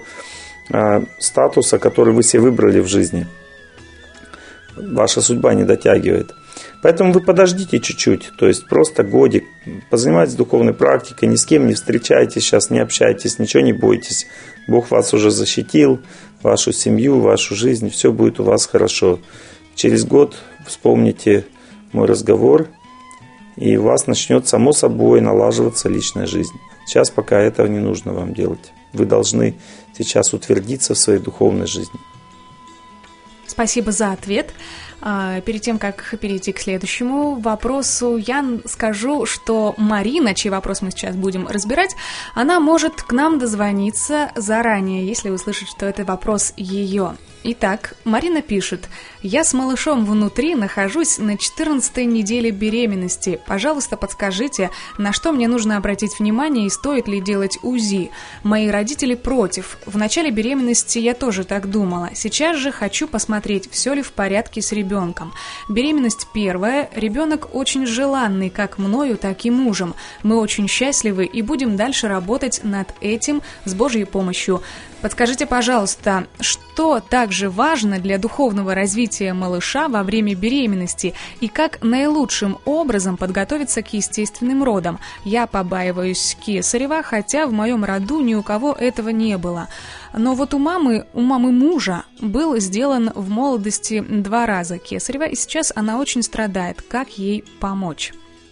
э, статуса, который вы себе выбрали в жизни. Ваша судьба не дотягивает. Поэтому вы подождите чуть-чуть, то есть просто годик, позанимайтесь духовной практикой, ни с кем не встречайтесь сейчас, не общайтесь, ничего не бойтесь. Бог вас уже защитил, вашу семью, вашу жизнь, все будет у вас хорошо. Через год вспомните мой разговор, и у вас начнет само собой налаживаться личная жизнь. Сейчас пока этого не нужно вам делать. Вы должны сейчас утвердиться в своей духовной жизни. Спасибо за ответ. Перед тем, как перейти к следующему вопросу, я скажу, что Марина, чей вопрос мы сейчас будем разбирать, она может к нам дозвониться заранее, если услышит, что это вопрос ее. Итак, Марина пишет: «Я с малышом внутри нахожусь на четырнадцатой неделе беременности. Пожалуйста, подскажите, на что мне нужно обратить внимание и стоит ли делать УЗИ? Мои родители против. В начале беременности я тоже так думала. Сейчас же хочу посмотреть, все ли в порядке с ребенком. Беременность первая, ребенок очень желанный как мною, так и мужем. Мы очень счастливы и будем дальше работать над этим с Божьей помощью. Подскажите, пожалуйста, что также важно для духовного развития малыша во время беременности и как наилучшим образом подготовиться к естественным родам? Я побаиваюсь кесарева, хотя в моем роду ни у кого этого не было. Но вот у мамы, у мамы мужа был сделан в молодости два раза кесарева, и сейчас она очень страдает. Как ей помочь?»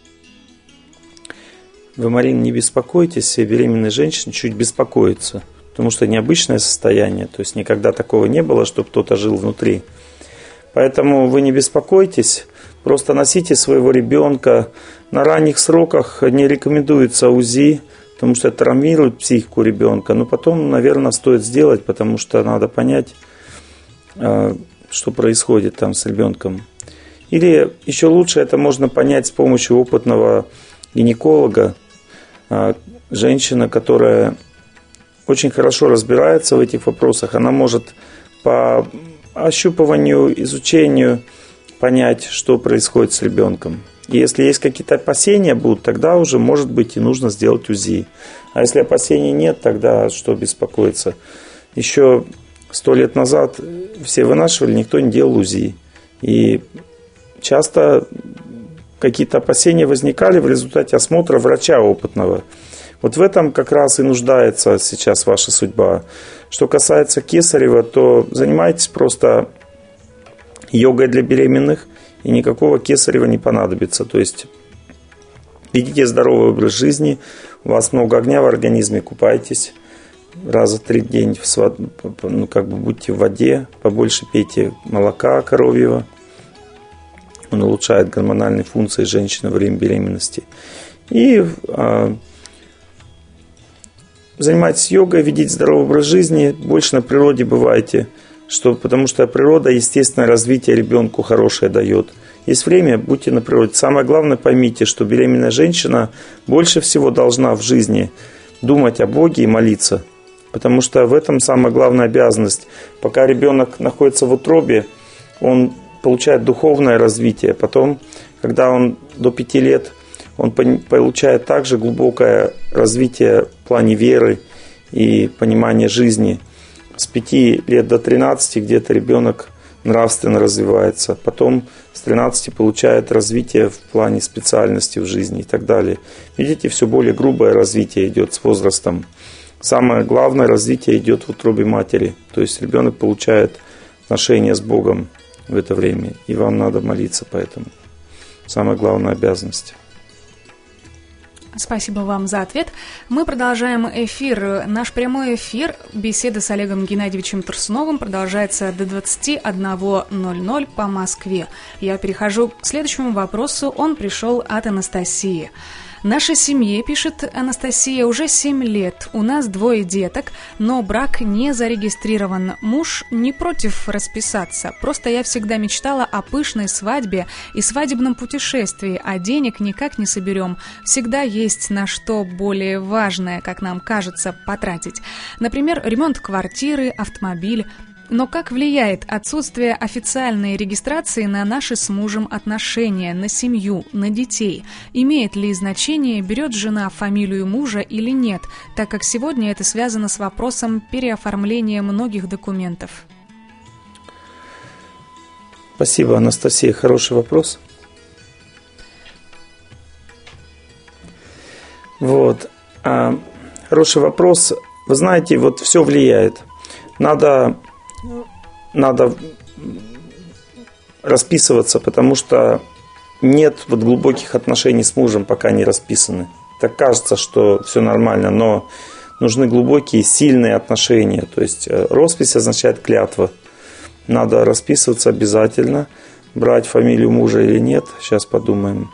Вы, Марина, не беспокойтесь, все беременные женщины чуть беспокоятся. Потому что необычное состояние, то есть никогда такого не было, чтобы кто-то жил внутри. Поэтому вы не беспокойтесь, просто носите своего ребенка. На ранних сроках не рекомендуется УЗИ, потому что это травмирует психику ребенка. Но потом, наверное, стоит сделать, потому что надо понять, что происходит там с ребенком. Или еще лучше это можно понять с помощью опытного гинеколога, женщина, которая очень хорошо разбирается в этих вопросах. Она может по ощупыванию, изучению понять, что происходит с ребенком. И если есть какие-то опасения будут, тогда уже, может быть, и нужно сделать УЗИ. А если опасений нет, тогда что беспокоиться? Еще сто лет назад все вынашивали, никто не делал УЗИ. И часто какие-то опасения возникали в результате осмотра врача опытного. Вот в этом как раз и нуждается сейчас ваша судьба. Что касается кесарева, то занимайтесь просто йогой для беременных, и никакого кесарева не понадобится. То есть ведите здоровый образ жизни, у вас много огня в организме, купайтесь раза три в день, ну, как бы будьте в воде, побольше пейте молока коровьего. Он улучшает гормональные функции женщины во время беременности. И а, занимайтесь йогой, ведите здоровый образ жизни, больше на природе бывайте, что, потому что природа естественное развитие ребенку хорошее дает. Есть время, будьте на природе. Самое главное, поймите, что беременная женщина больше всего должна в жизни думать о Боге и молиться, потому что в этом самая главная обязанность. Пока ребенок находится в утробе, он получает духовное развитие. Потом, когда он до пяти лет, он получает также глубокое развитие в плане веры и понимания жизни. С пяти лет до тринадцати где-то ребенок нравственно развивается. Потом с тринадцати получает развитие в плане специальности в жизни и так далее. Видите, все более грубое развитие идет с возрастом. Самое главное развитие идет в утробе матери. То есть ребенок получает отношения с Богом в это время. И вам надо молиться поэтому. Самая главная обязанность. Спасибо вам за ответ. Мы продолжаем эфир. Наш прямой эфир, беседа с Олегом Геннадьевичем Турсуновым, продолжается до двадцати одного ноль ноль по Москве. Я перехожу к следующему вопросу. Он пришел от Анастасии. Нашей семье, пишет Анастасия, уже семь лет. У нас двое деток, но брак не зарегистрирован. Муж не против расписаться. Просто я всегда мечтала о пышной свадьбе и свадебном путешествии, а денег никак не соберем. Всегда есть на что более важное, как нам кажется, потратить. Например, ремонт квартиры, автомобиль. Но как влияет отсутствие официальной регистрации на наши с мужем отношения, на семью, на детей? Имеет ли значение, берет жена фамилию мужа или нет, так как сегодня это связано с вопросом переоформления многих документов? Спасибо, Анастасия. Хороший вопрос. Вот. А, хороший вопрос. Вы знаете, вот все влияет. Надо... Надо расписываться, потому что нет вот глубоких отношений с мужем, пока не расписаны. Так кажется, что все нормально, но нужны глубокие, сильные отношения. То есть роспись означает клятва. Надо расписываться обязательно. брать фамилию мужа или нет, сейчас подумаем.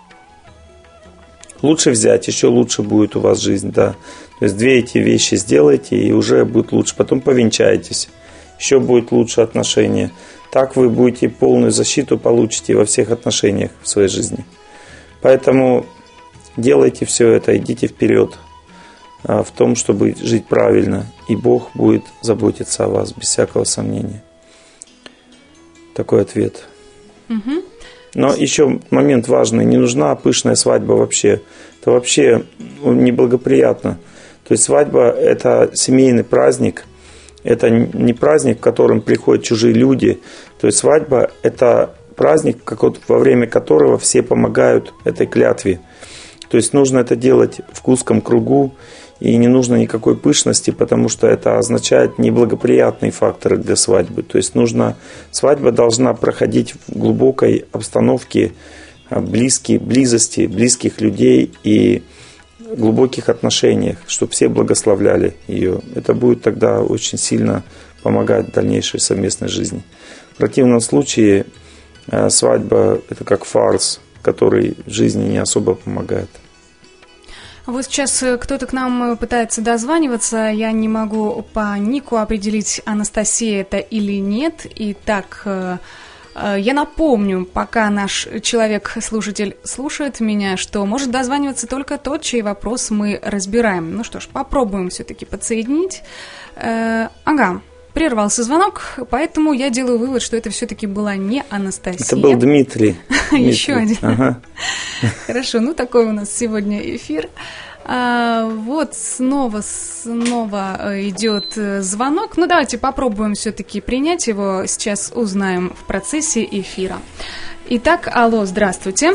Лучше взять, еще лучше будет у вас жизнь, да. То есть две эти вещи сделайте, и уже будет лучше. Потом повенчаетесь, еще будет лучше отношения. Так вы будете полную защиту получите во всех отношениях в своей жизни. Поэтому делайте все это, идите вперед в том, чтобы жить правильно, и Бог будет заботиться о вас, без всякого сомнения. Такой ответ. Угу. Но еще момент важный, не нужна пышная свадьба вообще. Это вообще неблагоприятно. То есть свадьба – это семейный праздник, это не праздник, в котором приходят чужие люди. То есть свадьба – это праздник, во время которого все помогают этой клятве. То есть нужно это делать в узком кругу, и не нужно никакой пышности, потому что это означает неблагоприятные факторы для свадьбы. То есть нужно, свадьба должна проходить в глубокой обстановке близкой, близости, близких людей и глубоких отношениях, чтобы все благословляли ее. Это будет тогда очень сильно помогать в дальнейшей совместной жизни. В противном случае свадьба – это как фарс, который в жизни не особо помогает. Вот сейчас кто-то к нам пытается дозваниваться, я не могу по нику определить, Анастасия это или нет. Итак, я напомню, пока наш человек-слушатель слушает меня, что может дозваниваться только тот, чей вопрос мы разбираем. Ну что ж, попробуем все-таки подсоединить. Ага. Прервался звонок, поэтому я делаю вывод, что это все-таки была не Анастасия. Это был Дмитрий. Еще один. Ага. Хорошо, ну такой у нас сегодня эфир. А, вот снова, снова идет звонок. Ну давайте попробуем все-таки принять его. Сейчас узнаем в процессе эфира. Итак, алло, здравствуйте.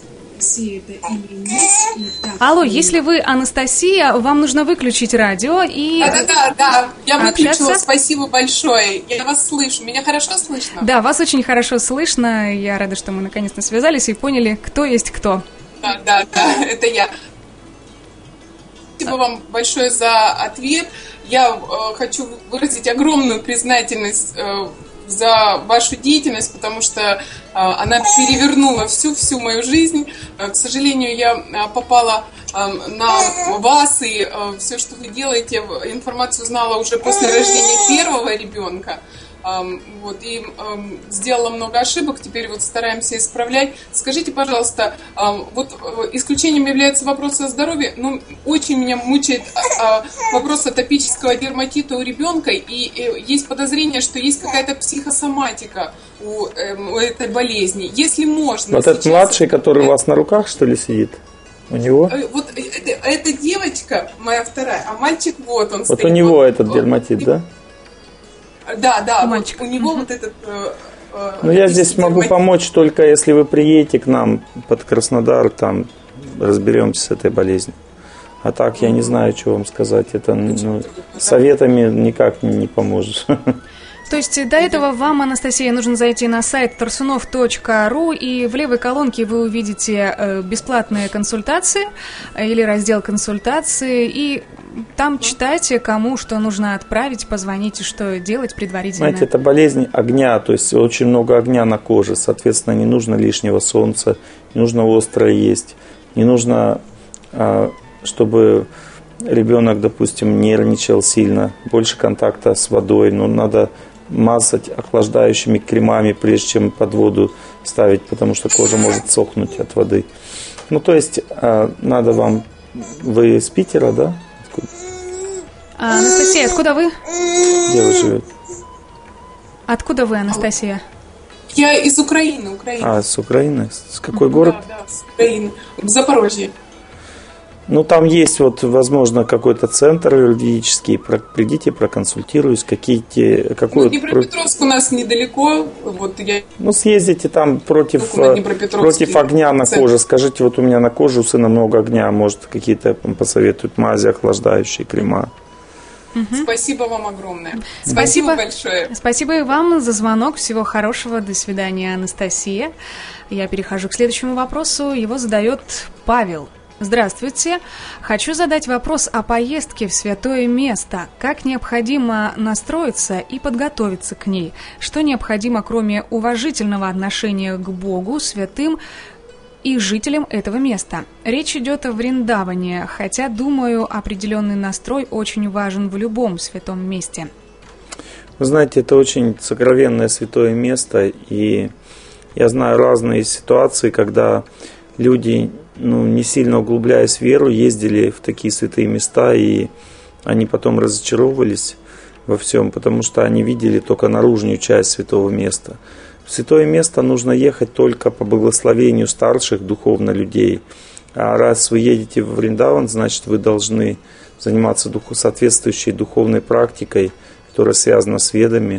Алло, если вы Анастасия, вам нужно выключить радио и Да, да, да, да. Я выключила, общаться. Спасибо большое. Я вас слышу. Меня хорошо слышно? Да, вас очень хорошо слышно. Я рада, что мы наконец-то связались и поняли, кто есть кто. Да, да, да, это я. Спасибо вам большое за ответ. Я э, хочу выразить огромную признательность э, за вашу деятельность, потому что э, она перевернула всю-всю мою жизнь. Э, к сожалению, я э, попала э, на вас, и э, все, что вы делаете, информацию узнала уже после рождения первого ребенка. Э, вот, и э, сделала много ошибок, теперь вот стараемся исправлять. Скажите, пожалуйста, э, вот э, исключением является вопрос о здоровье, но очень меня мучает э, вопрос атопического дерматита у ребенка, и э, есть подозрение, что есть какая-то психосоматика у, э, у этой болезни. Если можно... Вот сейчас... этот младший, который у вас на руках, что ли, сидит? У него? Э, вот это, это девочка моя вторая, а мальчик вот он Вот стоит. у него вот, этот дерматит, да? Да, да, У вот мальчика. у него вот этот... Э, э, Ну, я здесь могу дерматит. помочь только если вы приедете к нам под Краснодар, там разберемся с этой болезнью. А так я не знаю, что вам сказать. Это ну, советами никак не, не поможешь. То есть до этого вам, Анастасия, нужно зайти на сайт торсунов точка ру, и в левой колонке вы увидите бесплатные консультации или раздел консультации, и там читайте, кому что нужно отправить, позвоните, что делать предварительно. Знаете, это болезнь огня, то есть очень много огня на коже, соответственно, не нужно лишнего солнца, не нужно острое есть, не нужно, чтобы ребенок, допустим, нервничал сильно, больше контакта с водой, но надо мазать охлаждающими кремами, прежде чем под воду ставить, потому что кожа может сохнуть от воды. Ну, то есть, надо вам... Вы с Питера, да? Откуда? А, Анастасия, откуда вы? Где вы живете? Откуда вы, Анастасия? Я из Украины, Украины. А, с Украины? С какой город? Да, да, с Украины. В Запорожье. Ну, там есть, вот, возможно, какой-то центр юридический. Придите, проконсультируюсь, какие-то... Какой Ну, Днепропетровск у нас недалеко. Вот я... Ну, съездите там против, против огня на центр. коже. Скажите, вот у меня на коже у сына много огня. Может, какие-то посоветуют мази, охлаждающие крема. Угу. Спасибо вам огромное. Спасибо. Спасибо большое. Спасибо и вам за звонок. Всего хорошего. До свидания, Анастасия. Я перехожу к следующему вопросу. Его задает Павел. Здравствуйте. Хочу задать вопрос о поездке в святое место. Как необходимо настроиться и подготовиться к ней? Что необходимо, кроме уважительного отношения к Богу, святым и жителям этого места? Речь идет о Вриндаване, хотя, думаю, определенный настрой очень важен в любом святом месте. Вы знаете, это очень сокровенное святое место, и я знаю разные ситуации, когда люди, ну, не сильно углубляясь в веру, ездили в такие святые места, и они потом разочаровывались во всем, потому что они видели только наружную часть святого места. В святое место нужно ехать только по благословению старших духовно людей. А раз вы едете в Вриндаван, значит, вы должны заниматься духу, соответствующей духовной практикой, которая связана с ведами.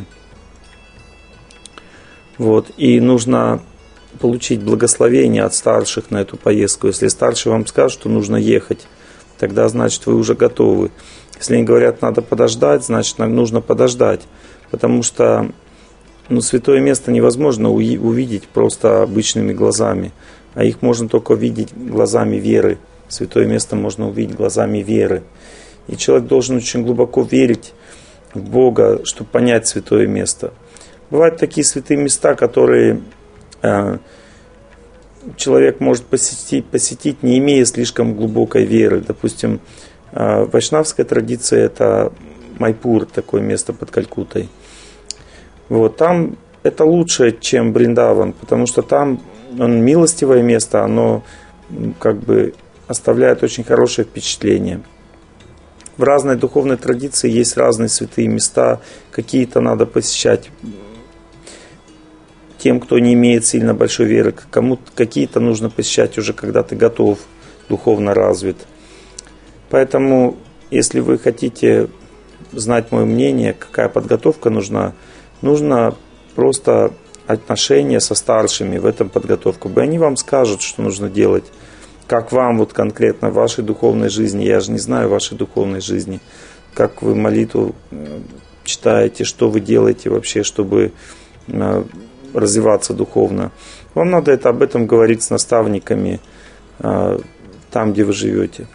Вот. И нужно получить благословение от старших на эту поездку. Если старшие вам скажут, что нужно ехать, тогда, значит, вы уже готовы. Если они говорят, надо подождать, значит, нам нужно подождать. Потому что, ну, святое место невозможно увидеть просто обычными глазами, а их можно только видеть глазами веры. Святое место можно увидеть глазами веры. И человек должен очень глубоко верить в Бога, чтобы понять святое место. Бывают такие святые места, которые э, человек может посетить, посетить, не имея слишком глубокой веры. Допустим, э, вайшнавская традиция – это Майпур, такое место под Калькуттой. Вот, там это лучше, чем Вриндаван, потому что там он, милостивое место, оно как бы оставляет очень хорошее впечатление. В разной духовной традиции есть разные святые места. Какие-то надо посещать тем, кто не имеет сильно большой веры. Кому какие-то нужно посещать уже, когда ты готов, духовно развит. Поэтому, если вы хотите знать мое мнение, какая подготовка нужна, нужно просто отношения со старшими в этом подготовку. И они вам скажут, что нужно делать. Как вам вот конкретно в вашей духовной жизни, я же не знаю вашей духовной жизни, как вы молитву читаете, что вы делаете вообще, чтобы развиваться духовно. Вам надо это, об этом говорить с наставниками там, где вы живете.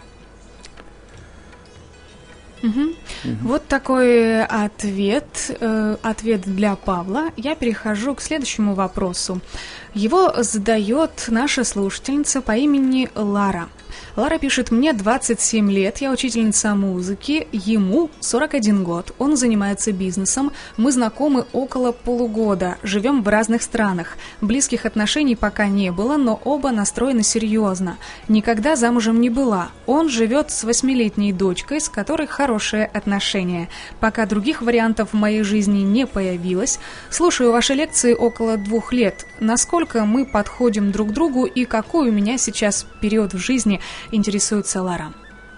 Угу. Угу. Вот такой ответ, э, ответ для Павла. Я перехожу к следующему вопросу. Его задает наша слушательница по имени Лара. Лара пишет: мне двадцать семь лет, я учительница музыки, ему сорок один год, он занимается бизнесом, мы знакомы около полугода, живем в разных странах, близких отношений пока не было, но оба настроены серьезно, никогда замужем не была, он живет с восьмилетней дочкой, с которой хорошие отношения, пока других вариантов в моей жизни не появилось, слушаю ваши лекции около двух лет, насколько мы подходим друг к другу и какой у меня сейчас период в жизни, интересуется Лара.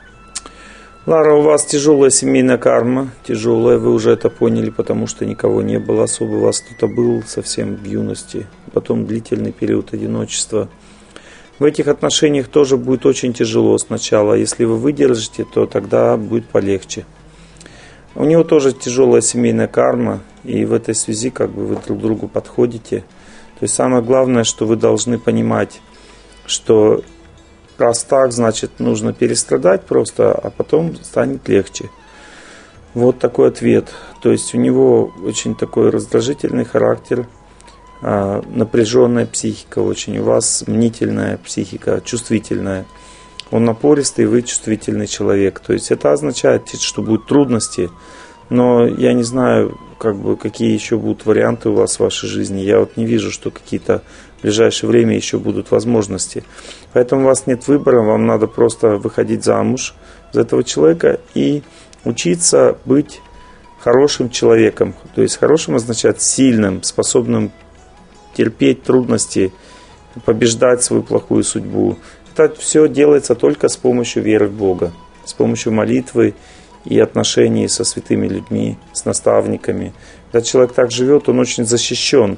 Лара, у вас тяжелая семейная карма, тяжелая, вы уже это поняли, потому что никого не было особо, у вас кто-то был совсем в юности, потом длительный период одиночества. В этих отношениях тоже будет очень тяжело сначала, если вы выдержите, то тогда будет полегче. У него тоже тяжелая семейная карма, и в этой связи как бы вы друг другу подходите. То есть самое главное, что вы должны понимать, что раз так, значит, нужно перестрадать просто, а потом станет легче. Вот такой ответ. То есть у него очень такой раздражительный характер, напряженная психика очень. У вас мнительная психика, чувствительная. Он напористый, вы чувствительный человек. То есть это означает, что будут трудности, но я не знаю, как бы, какие еще будут варианты у вас в вашей жизни. Я вот не вижу, что какие-то в ближайшее время еще будут возможности. Поэтому у вас нет выбора, вам надо просто выходить замуж за этого человека и учиться быть хорошим человеком. То есть хорошим означает сильным, способным терпеть трудности, побеждать свою плохую судьбу. Это все делается только с помощью веры в Бога, с помощью молитвы и отношений со святыми людьми, с наставниками. Когда человек так живет, он очень защищен.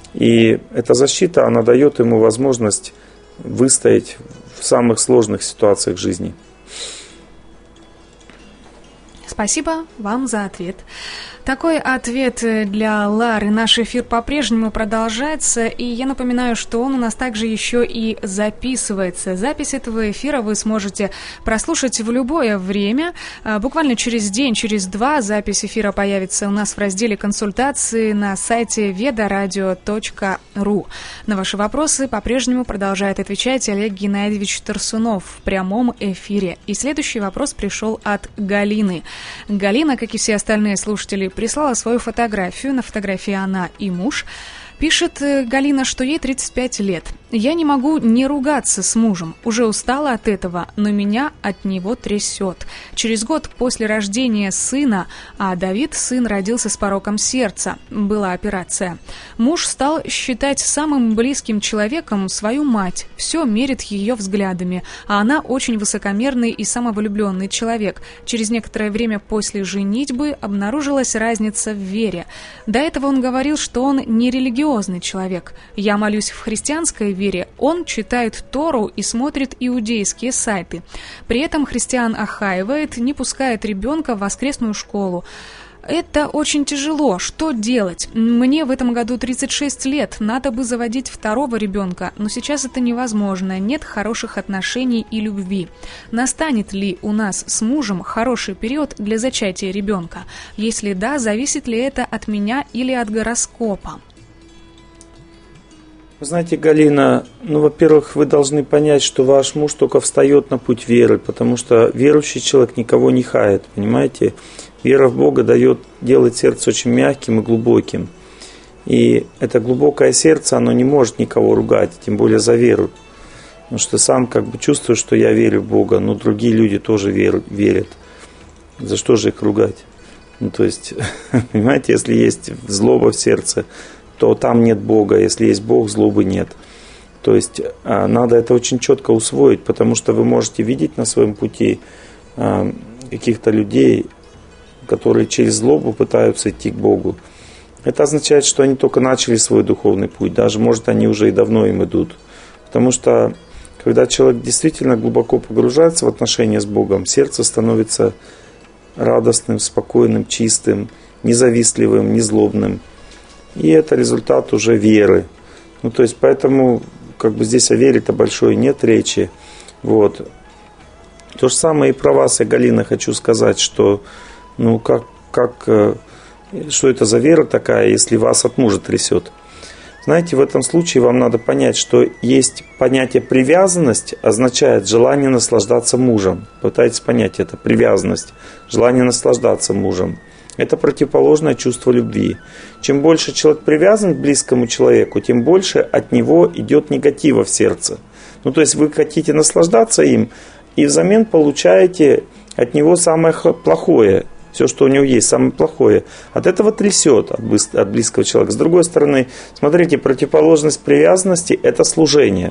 И эта защита, она дает ему возможность выстоять в самых сложных ситуациях жизни. Спасибо вам за ответ. Такой ответ для Лары. Наш эфир по-прежнему продолжается, и я напоминаю, что он у нас также еще и записывается. Запись этого эфира вы сможете прослушать в любое время. Буквально через день, через два запись эфира появится у нас в разделе «Консультации» на сайте ведарадио точка ру. На ваши вопросы по-прежнему продолжает отвечать Олег Геннадьевич Тарсунов в прямом эфире. И следующий вопрос пришел от Галины. Галина, как и все остальные слушатели, прислала свою фотографию. На фотографии она и муж. Пишет Галина, что ей тридцать пять лет. «Я не могу не ругаться с мужем. Уже устала от этого, но меня от него трясет. Через год после рождения сына, а Давид, сын, родился с пороком сердца, была операция. Муж стал считать самым близким человеком свою мать. Все мерит ее взглядами, а она очень высокомерный и самовлюбленный человек. Через некоторое время после женитьбы обнаружилась разница в вере. До этого он говорил, что он не религиозный человек. Я молюсь в христианской вере, он читает Тору и смотрит иудейские сайты. При этом христиан охаивает, не пускает ребенка в воскресную школу. Это очень тяжело. Что делать? Мне в этом году тридцать шесть лет, надо бы заводить второго ребенка, но сейчас это невозможно, нет хороших отношений и любви. Настанет ли у нас с мужем хороший период для зачатия ребенка? Если да, зависит ли это от меня или от гороскопа? Вы знаете, Галина, ну, во-первых, вы должны понять, что ваш муж только встает на путь веры, потому что верующий человек никого не хает, понимаете? Вера в Бога дает, делает сердце очень мягким и глубоким. И это глубокое сердце, оно не может никого ругать, тем более за веру. Потому что сам как бы чувствую, что я верю в Бога, но другие люди тоже веру, верят. За что же их ругать? Ну, то есть, понимаете, если есть злоба в сердце, то там нет Бога. Если есть Бог, злобы нет. То есть надо это очень четко усвоить, потому что вы можете видеть на своем пути каких-то людей, которые через злобу пытаются идти к Богу. Это означает, что они только начали свой духовный путь. Даже, может, они уже и давно им идут. Потому что, когда человек действительно глубоко погружается в отношения с Богом, сердце становится радостным, спокойным, чистым, независтливым, незлобным. И это результат уже веры. Ну, то есть, поэтому, как бы здесь о вере-то большой нет речи. Вот. То же самое и про вас, я, Галина, хочу сказать, что, ну, как, как, что это за вера такая, если вас от мужа трясет? Знаете, в этом случае вам надо понять, что есть понятие привязанность, означает желание наслаждаться мужем. Пытайтесь понять это, привязанность, желание наслаждаться мужем. Это противоположное чувство любви. Чем больше человек привязан к близкому человеку, тем больше от него идет негатива в сердце. Ну, то есть вы хотите наслаждаться им, и взамен получаете от него самое плохое. Все, что у него есть, самое плохое. От этого трясет от близкого человека. С другой стороны, смотрите, противоположность привязанности – это служение.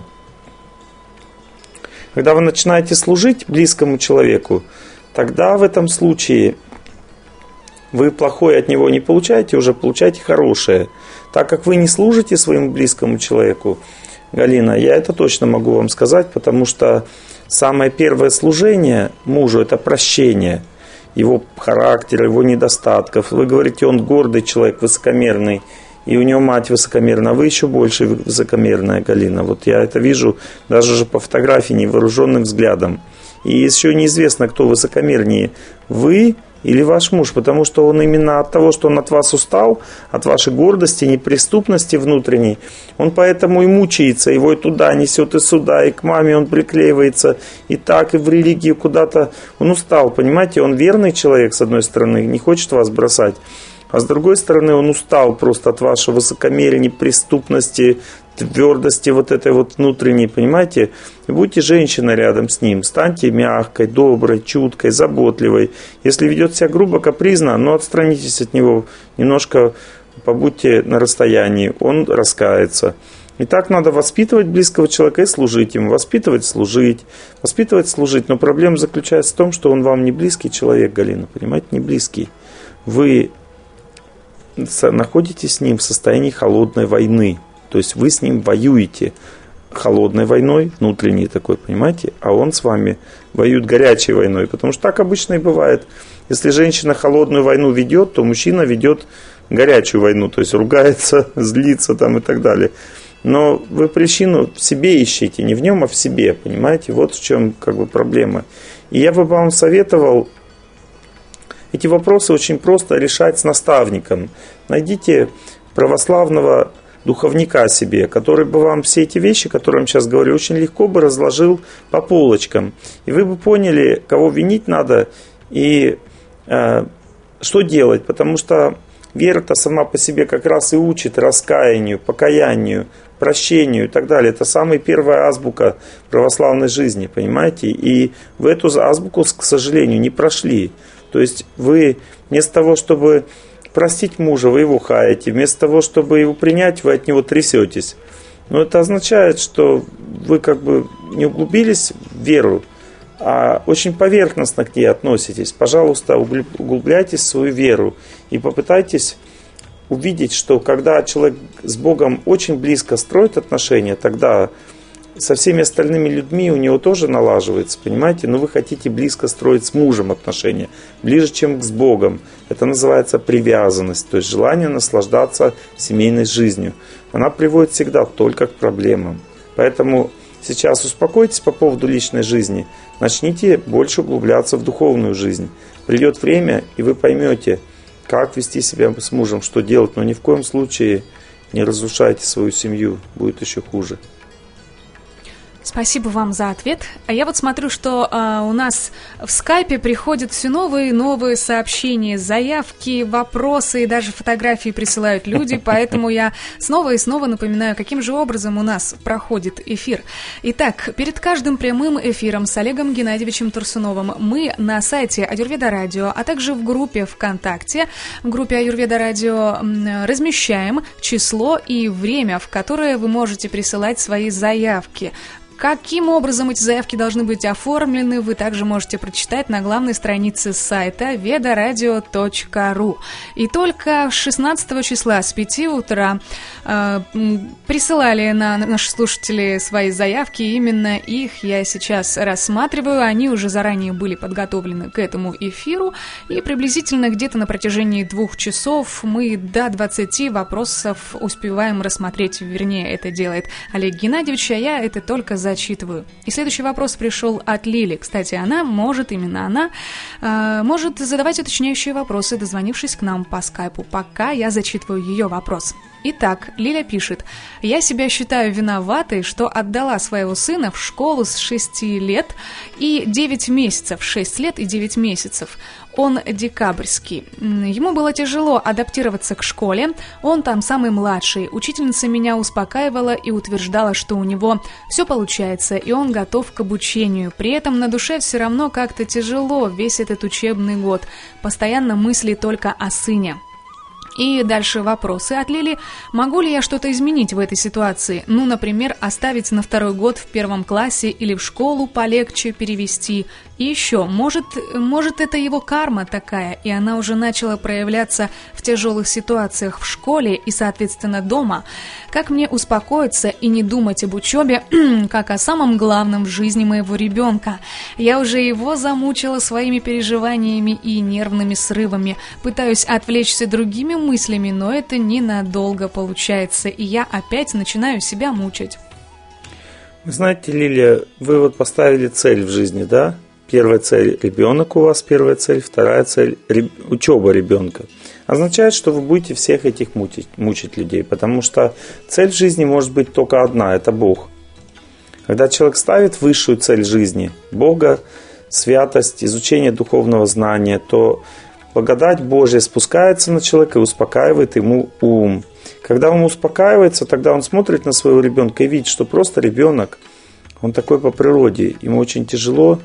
Когда вы начинаете служить близкому человеку, тогда в этом случае вы плохое от него не получаете, уже получаете хорошее. Так как вы не служите своему близкому человеку, Галина, я это точно могу вам сказать, потому что самое первое служение мужу – это прощение его характера, его недостатков. Вы говорите, он гордый человек, высокомерный, и у него мать высокомерная, а вы еще больше высокомерная, Галина. Вот я это вижу даже же по фотографии невооруженным взглядом. И еще неизвестно, кто высокомернее, вы или ваш муж, потому что он именно от того, что он от вас устал, от вашей гордости, неприступности внутренней, он поэтому и мучается, его и туда несет, и сюда, и к маме он приклеивается, и так, и в религию куда-то. Он устал, понимаете, он верный человек, с одной стороны, не хочет вас бросать, а с другой стороны, он устал просто от вашего высокомерия, неприступности, твердости вот этой вот внутренней, понимаете? И будьте женщиной рядом с ним, станьте мягкой, доброй, чуткой, заботливой. Если ведет себя грубо, капризно, но отстранитесь от него, немножко побудьте на расстоянии, он раскается. И так надо воспитывать близкого человека и служить ему, воспитывать, служить, воспитывать, служить. Но проблема заключается в том, что он вам не близкий человек, Галина, понимаете, не близкий. Вы находитесь с ним в состоянии холодной войны. То есть вы с ним воюете. холодной войной, внутренней такой, понимаете, а он с вами воюет горячей войной, потому что так обычно и бывает. Если женщина холодную войну ведет, то мужчина ведет горячую войну, то есть ругается, злится там и так далее. Но вы причину в себе ищите, не в нем, а в себе, понимаете, вот в чем как бы проблема. И я бы вам советовал эти вопросы очень просто решать с наставником. Найдите православного духовника себе, который бы вам все эти вещи, которые я вам сейчас говорю, очень легко бы разложил по полочкам. И вы бы поняли, кого винить надо и э, что делать. Потому что вера-то сама по себе как раз и учит раскаянию, покаянию, прощению и так далее. Это самая первая азбука православной жизни, понимаете? И в эту азбуку, к сожалению, не прошли. То есть вы вместо того, чтобы простить мужа, вы его хаете. Вместо того, чтобы его принять, вы от него трясетесь. Но это означает, что вы как бы не углубились в веру, а очень поверхностно к ней относитесь. Пожалуйста, углубляйтесь в свою веру и попытайтесь увидеть, что когда человек с Богом очень близко строит отношения, тогда со всеми остальными людьми у него тоже налаживается, понимаете? Но вы хотите близко строить с мужем отношения, ближе, чем с Богом. Это называется привязанность, то есть желание наслаждаться семейной жизнью. Она приводит всегда только к проблемам. Поэтому сейчас успокойтесь по поводу личной жизни, начните больше углубляться в духовную жизнь. Придет время, и вы поймете, как вести себя с мужем, что делать, но ни в коем случае не разрушайте свою семью, будет еще хуже. Спасибо вам за ответ. А я вот смотрю, что а, у нас в скайпе приходят все новые и новые сообщения, заявки, вопросы и даже фотографии присылают люди, поэтому я снова и снова напоминаю, каким же образом у нас проходит эфир. Итак, перед каждым прямым эфиром с Олегом Геннадьевичем Турсуновым мы на сайте Аюрведа Радио, а также в группе ВКонтакте, в группе Аюрведа Радио размещаем число и время, в которое вы можете присылать свои заявки. Каким образом эти заявки должны быть оформлены, вы также можете прочитать на главной странице сайта ведарадио точка ру. И только шестнадцатого числа с пяти утра э, присылали на наши слушатели свои заявки, именно их я сейчас рассматриваю. Они уже заранее были подготовлены к этому эфиру, и приблизительно где-то на протяжении двух часов мы до двадцати вопросов успеваем рассмотреть, вернее, это делает Олег Геннадьевич, а я это только зачитываю. И следующий вопрос пришел от Лили. Кстати, она может, именно она, э, может задавать уточняющие вопросы, дозвонившись к нам по скайпу, пока я зачитываю ее вопрос. Итак, Лиля пишет: «Я себя считаю виноватой, что отдала своего сына в школу с шести лет и девять месяцев, шесть лет и девять месяцев. Он декабрьский. Ему было тяжело адаптироваться к школе, он там самый младший. Учительница меня успокаивала и утверждала, что у него все получается, и он готов к обучению. При этом на душе все равно как-то тяжело весь этот учебный год. Постоянно мысли только о сыне». И дальше вопросы от Лили. Могу ли я что-то изменить в этой ситуации? Ну, например, оставить на второй год в первом классе или в школу полегче перевести? И еще, может, может это его карма такая, и она уже начала проявляться в тяжелых ситуациях в школе и, соответственно, дома? Как мне успокоиться и не думать об учебе, как о самом главном в жизни моего ребенка? Я уже его замучила своими переживаниями и нервными срывами. Пытаюсь отвлечься другими мыслями, но это ненадолго получается, и я опять начинаю себя мучить. Вы знаете, Лилия, вы вот поставили цель в жизни, да? Первая цель – ребенок у вас, первая цель, вторая цель – учеба ребенка. Означает, что вы будете всех этих мучить, мучить людей, потому что цель в жизни может быть только одна – это Бог. Когда человек ставит высшую цель жизни – Бога, святость, изучение духовного знания, то благодать Божья спускается на человека и успокаивает ему ум. Когда он успокаивается, тогда он смотрит на своего ребенка и видит, что просто ребенок, он такой по природе, ему очень тяжело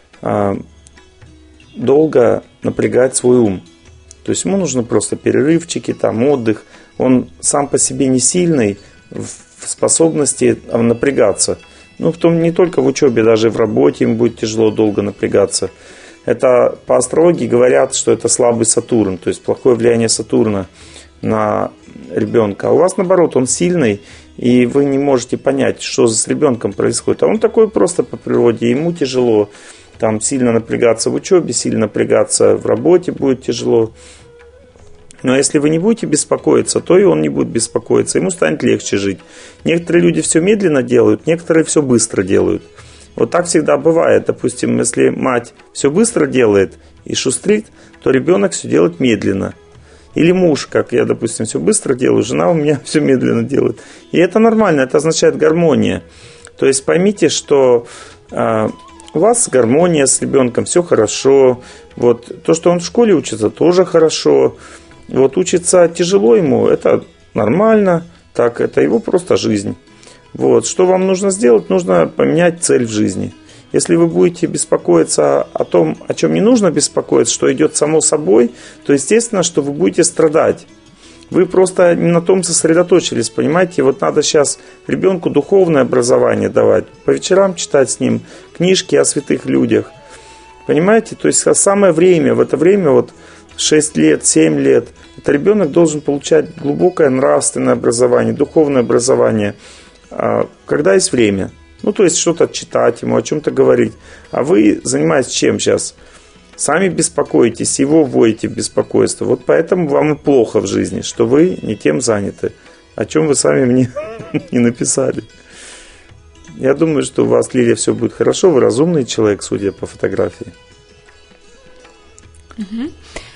долго напрягать свой ум. То есть ему нужны просто перерывчики, там, отдых. Он сам по себе не сильный в способности напрягаться. Ну, в том не только в учебе, даже в работе ему будет тяжело долго напрягаться. Это по астрологии говорят, что это слабый Сатурн, то есть плохое влияние Сатурна на ребенка. А у вас наоборот, он сильный, и вы не можете понять, что с ребенком происходит. А он такой просто по природе, ему тяжело. Там сильно напрягаться в учебе, сильно напрягаться в работе будет тяжело. Но если вы не будете беспокоиться, то и он не будет беспокоиться, ему станет легче жить. Некоторые люди все медленно делают, некоторые все быстро делают. Вот так всегда бывает. Допустим, если мать все быстро делает и шустрит, то ребенок все делает медленно. Или муж, как я, допустим, все быстро делаю, жена у меня все медленно делает. И это нормально, это означает гармония. То есть поймите, что э, у вас гармония с ребенком, все хорошо. Вот, то, что он в школе учится, тоже хорошо. Вот учиться тяжело ему, это нормально, так, это его просто жизнь. Вот, что вам нужно сделать? Нужно поменять цель в жизни. Если вы будете беспокоиться о том, о чем не нужно беспокоиться, что идет само собой, то естественно, что вы будете страдать. Вы просто не на том сосредоточились, понимаете? Вот надо сейчас ребенку духовное образование давать, по вечерам читать с ним книжки о святых людях. Понимаете? То есть самое время, в это время вот шесть лет, семь лет, это ребенок должен получать глубокое нравственное образование, духовное образование, когда есть время. Ну, то есть что-то читать ему, о чем-то говорить. А вы занимаетесь чем сейчас? Сами беспокоитесь, его вводите в беспокойство. Вот поэтому вам и плохо в жизни, что вы не тем заняты, о чем вы сами мне не написали. Я думаю, что у вас, Лилия, все будет хорошо. Вы разумный человек, судя по фотографии. Угу.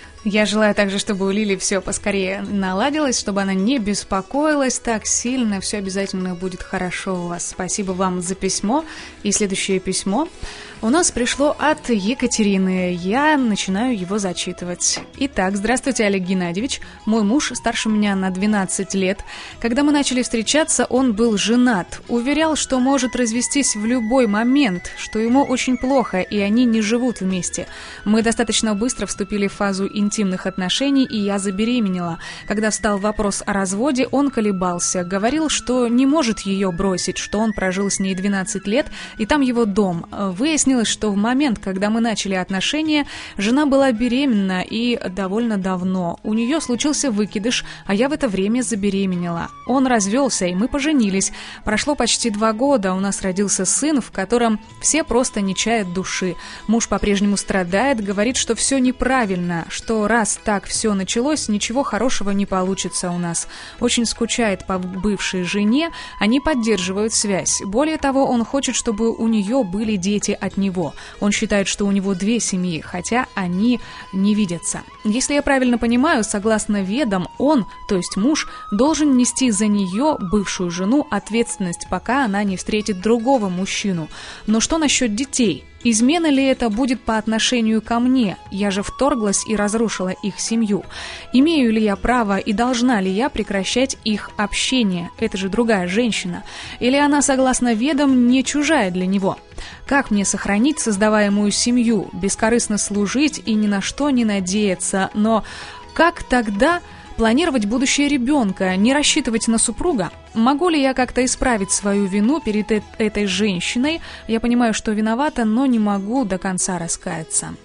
Я желаю также, чтобы у Лили все поскорее наладилось, чтобы она не беспокоилась так сильно. Все обязательно будет хорошо у вас. Спасибо вам за письмо. И следующее письмо у нас пришло от Екатерины. Я начинаю его зачитывать. Итак, здравствуйте, Олег Геннадьевич. Мой муж старше меня на двенадцать лет. Когда мы начали встречаться, он был женат. Уверял, что может развестись в любой момент, что ему очень плохо, и они не живут вместе. Мы достаточно быстро вступили в фазу интимных отношений, и я забеременела. Когда встал вопрос о разводе, он колебался. Говорил, что не может ее бросить, что он прожил с ней двенадцать лет, и там его дом. Выяснилось, что в момент, когда мы начали отношения, жена была беременна и довольно давно. У нее случился выкидыш, а я в это время забеременела. Он развелся, и мы поженились. Прошло почти два года, у нас родился сын, в котором все просто не чают души. Муж по-прежнему страдает, говорит, что все неправильно, что раз так все началось, ничего хорошего не получится у нас. Очень скучает по бывшей жене, они поддерживают связь. Более того, он хочет, чтобы у нее были дети от него. Он считает, что у него две семьи, хотя они не видятся. Если я правильно понимаю, согласно ведам, он, то есть муж, должен нести за нее, бывшую жену, ответственность, пока она не встретит другого мужчину. Но что насчет детей? Измена ли это будет по отношению ко мне? Я же вторглась и разрушила их семью. Имею ли я право и должна ли я прекращать их общение? Это же другая женщина. Или она, согласно ведам, не чужая для него? Как мне сохранить создаваемую семью, бескорыстно служить и ни на что не надеяться? Но как тогда планировать будущее ребенка, не рассчитывать на супруга? Могу ли я как-то исправить свою вину перед э- этой женщиной? Я понимаю, что виновата, но не могу до конца раскаяться.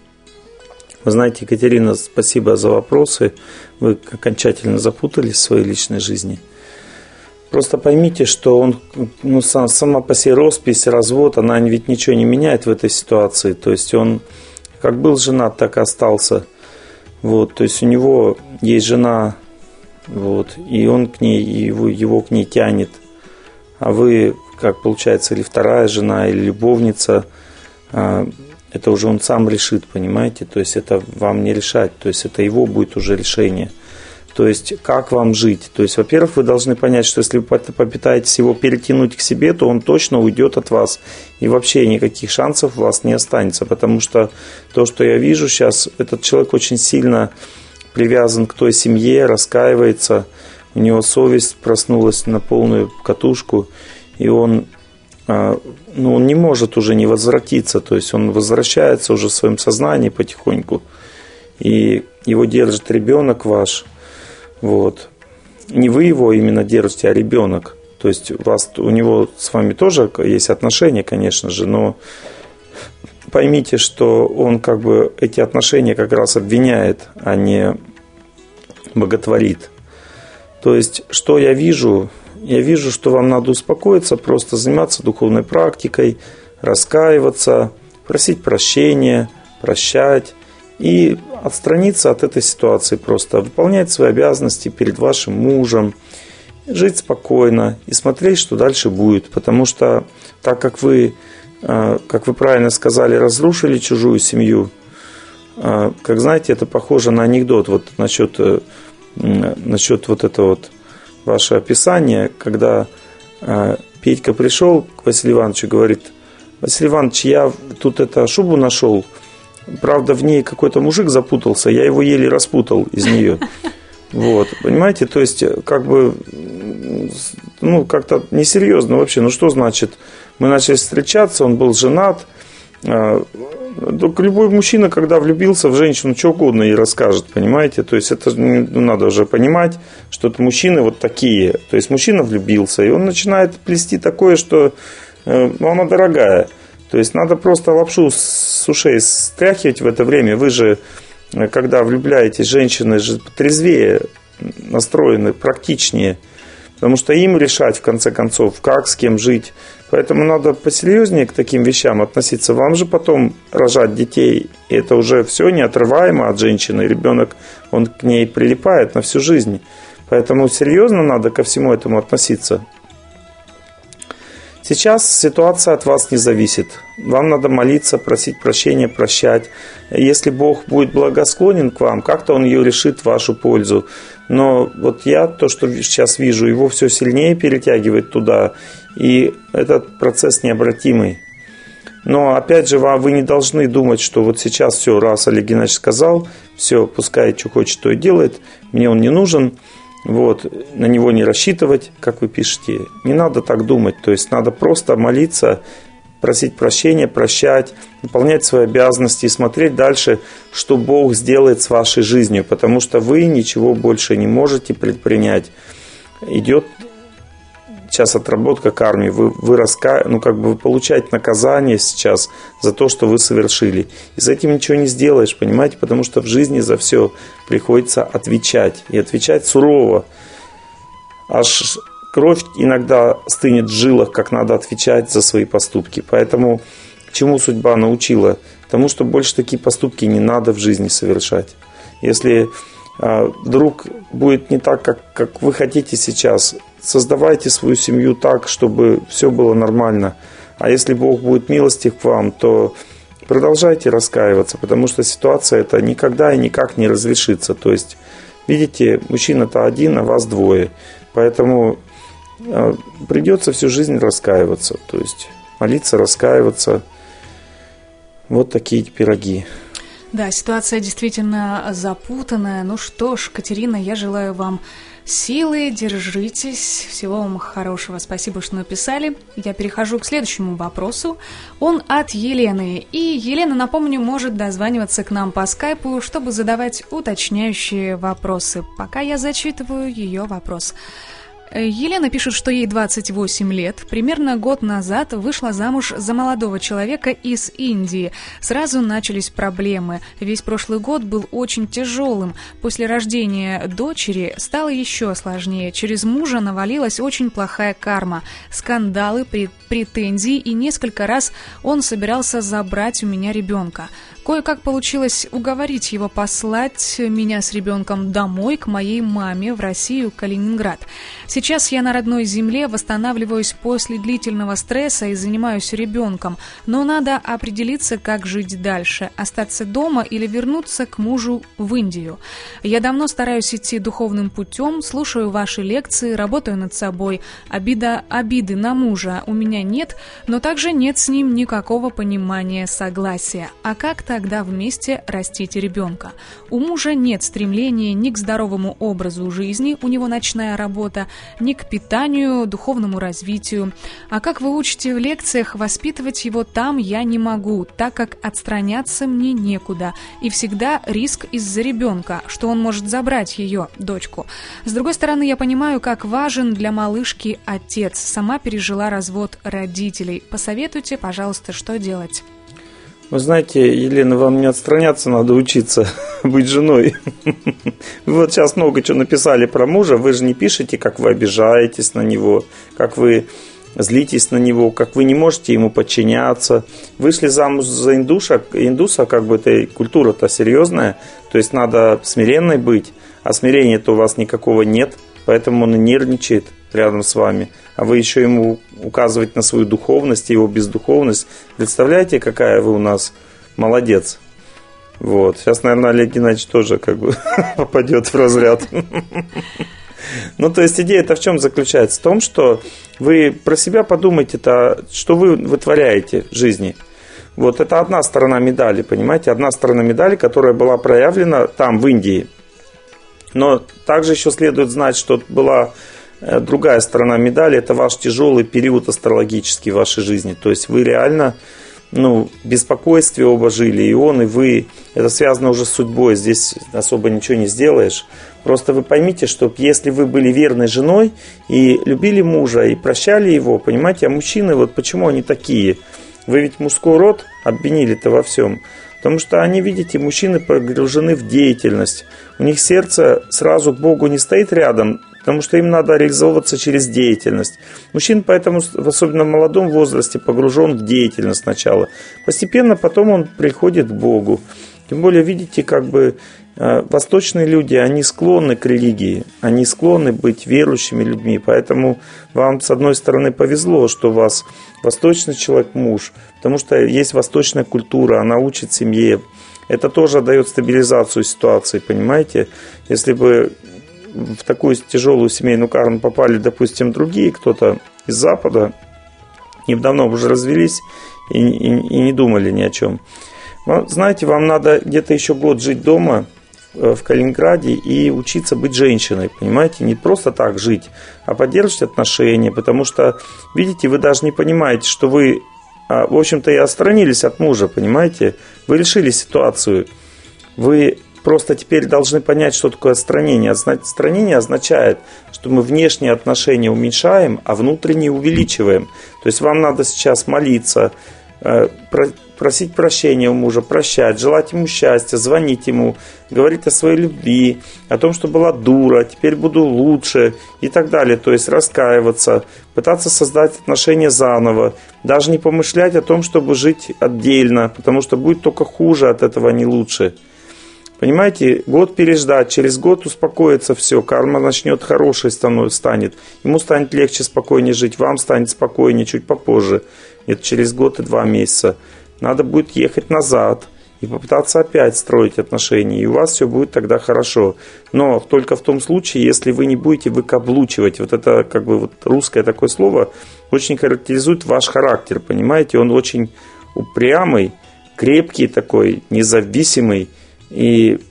Вы знаете, Екатерина, спасибо за вопросы. Вы окончательно запутались в своей личной жизни. Просто поймите, что он, ну, сам, сама по себе роспись, развод, она ведь ничего не меняет в этой ситуации. То есть он как был женат, так и остался. Вот, то есть у него есть жена, вот, и он к ней, и его, его к ней тянет. А вы, как получается, или вторая жена, или любовница, это уже он сам решит, понимаете? То есть это вам не решать, то есть это его будет уже решение. То есть как вам жить? То есть, во-первых, вы должны понять, что если вы попытаетесь его перетянуть к себе, то он точно уйдет от вас. И вообще никаких шансов у вас не останется. Потому что то, что я вижу сейчас, этот человек очень сильно привязан к той семье, раскаивается. У него совесть проснулась на полную катушку. И он, ну, он не может уже не возвратиться. То есть он возвращается уже в своем сознании потихоньку. И его держит ребенок ваш. Вот. Не вы его именно держите, а ребенок. То есть у вас, у него с вами тоже есть отношения, конечно же, но поймите, что он как бы эти отношения как раз обвиняет, а не боготворит. То есть, что я вижу, я вижу, что вам надо успокоиться, просто заниматься духовной практикой, раскаиваться, просить прощения, прощать и отстраниться от этой ситуации, просто выполнять свои обязанности перед вашим мужем, жить спокойно и смотреть, что дальше будет. Потому что, так как вы, как вы правильно сказали, разрушили чужую семью, как знаете, это похоже на анекдот вот насчет, насчет вот этого вот ваше описание, когда Петька пришел к Василию Ивановичу и говорит: Василий Иванович, я тут эту шубу нашел, правда, в ней какой-то мужик запутался, я его еле распутал из нее. Вот, понимаете, то есть, как бы, ну, как-то несерьезно вообще. Ну, что значит, мы начали встречаться, он был женат. Только любой мужчина, когда влюбился в женщину, что угодно ей расскажет, понимаете? То есть, это ну, надо уже понимать, что это мужчины вот такие. То есть, мужчина влюбился, и он начинает плести такое, что мама дорогая. То есть, надо просто лапшу с ушей стряхивать в это время. Вы же, когда влюбляетесь, женщины же трезвее настроены, практичнее. Потому что им решать, в конце концов, как, с кем жить. Поэтому надо посерьезнее к таким вещам относиться. Вам же потом рожать детей. И это уже все неотрываемо от женщины. Ребенок, он к ней прилипает на всю жизнь. Поэтому серьезно надо ко всему этому относиться. Сейчас ситуация от вас не зависит. Вам надо молиться, просить прощения, прощать. Если Бог будет благосклонен к вам, как-то Он ее решит в вашу пользу. Но вот я, то, что сейчас вижу, его все сильнее перетягивает туда. И этот процесс необратимый. Но опять же, вы не должны думать, что вот сейчас все, раз Олег Геннадьевич сказал, все, пускай что хочет, то и делает, мне он не нужен. Вот, на него не рассчитывать, как вы пишете. Не надо так думать. То есть надо просто молиться, просить прощения, прощать, выполнять свои обязанности и смотреть дальше, что Бог сделает с вашей жизнью. Потому что вы ничего больше не можете предпринять. Идет сейчас отработка кармы. Вы, вы, раска... ну, как бы вы получаете наказание сейчас за то, что вы совершили. И с этим ничего не сделаешь, понимаете? Потому что в жизни за все приходится отвечать. И отвечать сурово. Аж кровь иногда стынет в жилах, как надо отвечать за свои поступки. Поэтому чему судьба научила? Тому, что больше такие поступки не надо в жизни совершать. Если а, вдруг будет не так, как, как вы хотите сейчас, создавайте свою семью так, чтобы все было нормально. А если Бог будет милостив к вам, то продолжайте раскаиваться, потому что ситуация эта никогда и никак не разрешится. То есть, видите, мужчина-то один, а вас двое. Поэтому э, придется всю жизнь раскаиваться. То есть, молиться, раскаиваться. Вот такие пироги. Да, ситуация действительно запутанная. Ну что ж, Катерина, я желаю вам силы, держитесь, всего вам хорошего. Спасибо, что написали. Я перехожу к следующему вопросу. Он от Елены. И Елена, напомню, может дозваниваться к нам по скайпу, чтобы задавать уточняющие вопросы. Пока я зачитываю ее вопрос. Елена пишет, что ей двадцать восемь лет. Примерно год назад вышла замуж за молодого человека из Индии. Сразу начались проблемы. Весь прошлый год был очень тяжелым. После рождения дочери стало еще сложнее. Через мужа навалилась очень плохая карма. Скандалы, претензии, и несколько раз он собирался забрать у меня ребенка. Кое-как получилось уговорить его послать меня с ребенком домой к моей маме в Россию, Калининград. Сейчас я на родной земле, восстанавливаюсь после длительного стресса и занимаюсь ребенком, но надо определиться, как жить дальше, остаться дома или вернуться к мужу в Индию. Я давно стараюсь идти духовным путем, слушаю ваши лекции, работаю над собой. Обида, обиды на мужа у меня нет, но также нет с ним никакого понимания, согласия. А как тогда вместе растить ребенка? У мужа нет стремления ни к здоровому образу жизни, у него ночная работа, ни к питанию, духовному развитию. А как вы учите в лекциях, воспитывать его там я не могу, так как отстраняться мне некуда. И всегда риск из-за ребенка, что он может забрать ее, дочку. С другой стороны, я понимаю, как важен для малышки отец. Сама пережила развод родителей. Посоветуйте, пожалуйста, что делать? Вы знаете, Елена, вам не отстраняться надо, учиться быть женой. Вы вот сейчас много чего написали про мужа, вы же не пишете, как вы обижаетесь на него, как вы злитесь на него, как вы не можете ему подчиняться. Вышли замуж за индуша, индуса, как бы это культура-то серьезная, то есть надо смиренной быть, а смирения-то у вас никакого нет, поэтому он и нервничает рядом с вами, а вы еще ему указываете на свою духовность, его бездуховность. Представляете, какая вы у нас молодец. Вот. Сейчас, наверное, Олег Геннадьевич тоже как бы попадет в разряд. Ну, то есть идея-то в чем заключается? В том, что вы про себя подумайте-то, что вы вытворяете в жизни. Вот это одна сторона медали, понимаете? Одна сторона медали, которая была проявлена там, в Индии. Но также еще следует знать, что была другая сторона медали, это ваш тяжелый период астрологический в вашей жизни. То есть вы реально, ну, в беспокойстве оба жили, и он, и вы. Это связано уже с судьбой, здесь особо ничего не сделаешь. Просто вы поймите, что если вы были верной женой и любили мужа, и прощали его, понимаете, а мужчины, вот почему они такие? Вы ведь мужской род обвинили-то во всем. Потому что они, видите, мужчины погружены в деятельность. У них сердце сразу к Богу не стоит рядом, потому что им надо реализовываться через деятельность. Мужчина поэтому, особенно в молодом возрасте, погружен в деятельность сначала. Постепенно потом он приходит к Богу. Тем более, видите, как бы восточные люди, они склонны к религии, они склонны быть верующими людьми, поэтому вам, с одной стороны, повезло, что у вас восточный человек муж, потому что есть восточная культура, она учит семье, это тоже дает стабилизацию ситуации, понимаете? Если бы в такую тяжелую семейную карму попали, допустим, другие, кто-то из Запада, и давно уже развелись и, и, и не думали ни о чем. Знаете, вам надо где-то еще год жить дома, в Калининграде, и учиться быть женщиной, понимаете, не просто так жить, а поддерживать отношения, потому что, видите, вы даже не понимаете, что вы, в общем-то, и отстранились от мужа, понимаете, вы решили ситуацию, вы просто теперь должны понять, что такое отстранение. Отстранение означает, что мы внешние отношения уменьшаем, а внутренние увеличиваем, то есть вам надо сейчас молиться, просить прощения у мужа, прощать, желать ему счастья, звонить ему, говорить о своей любви, о том, что была дура, теперь буду лучше и так далее. То есть раскаиваться, пытаться создать отношения заново, даже не помышлять о том, чтобы жить отдельно, потому что будет только хуже от этого, а не лучше. Понимаете, год переждать, через год успокоится все, карма начнет хорошей станет, ему станет легче, спокойнее жить, вам станет спокойнее чуть попозже, это через год и два месяца. Надо будет ехать назад и попытаться опять строить отношения, и у вас все будет тогда хорошо. Но только в том случае, если вы не будете выкаблучивать, вот это как бы вот русское такое слово очень характеризует ваш характер, понимаете, он очень упрямый, крепкий такой, независимый, И,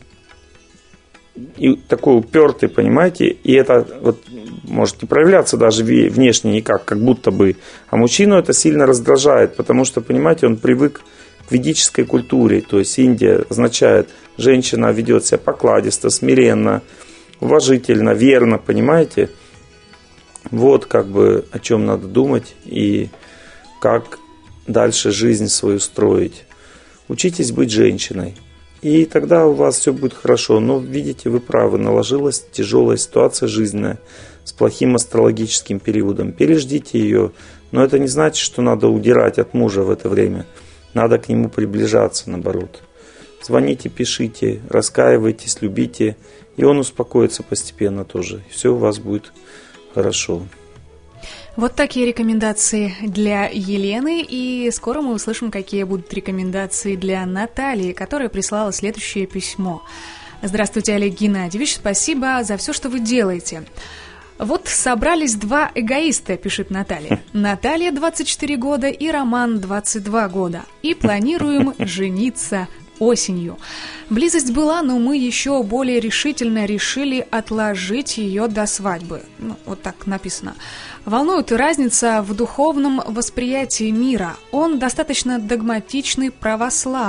и такой упертый, понимаете, и это вот может не проявляться даже внешне никак, как будто бы, а мужчину это сильно раздражает, потому что, понимаете, он привык к ведической культуре, то есть Индия означает, женщина ведет себя покладисто, смиренно, уважительно, верно, понимаете, вот как бы о чем надо думать и как дальше жизнь свою строить. Учитесь быть женщиной. И тогда у вас все будет хорошо. Но, видите, вы правы, наложилась тяжелая ситуация жизненная с плохим астрологическим периодом. Переждите ее. Но это не значит, что надо удирать от мужа в это время. Надо к нему приближаться, наоборот. Звоните, пишите, раскаивайтесь, любите. И он успокоится постепенно тоже. И все у вас будет хорошо. Вот такие рекомендации для Елены, и скоро мы услышим, какие будут рекомендации для Натальи, которая прислала следующее письмо. Здравствуйте, Олег Геннадьевич, спасибо за все, что вы делаете. Вот собрались два эгоиста, пишет Наталья. Наталья, двадцать четыре года, и Роман, двадцать два года. И планируем жениться осенью. Близость была, но мы еще более решительно решили отложить ее до свадьбы. Ну, вот так написано. Волнует разница в духовном восприятии мира. Он достаточно догматичный, православный.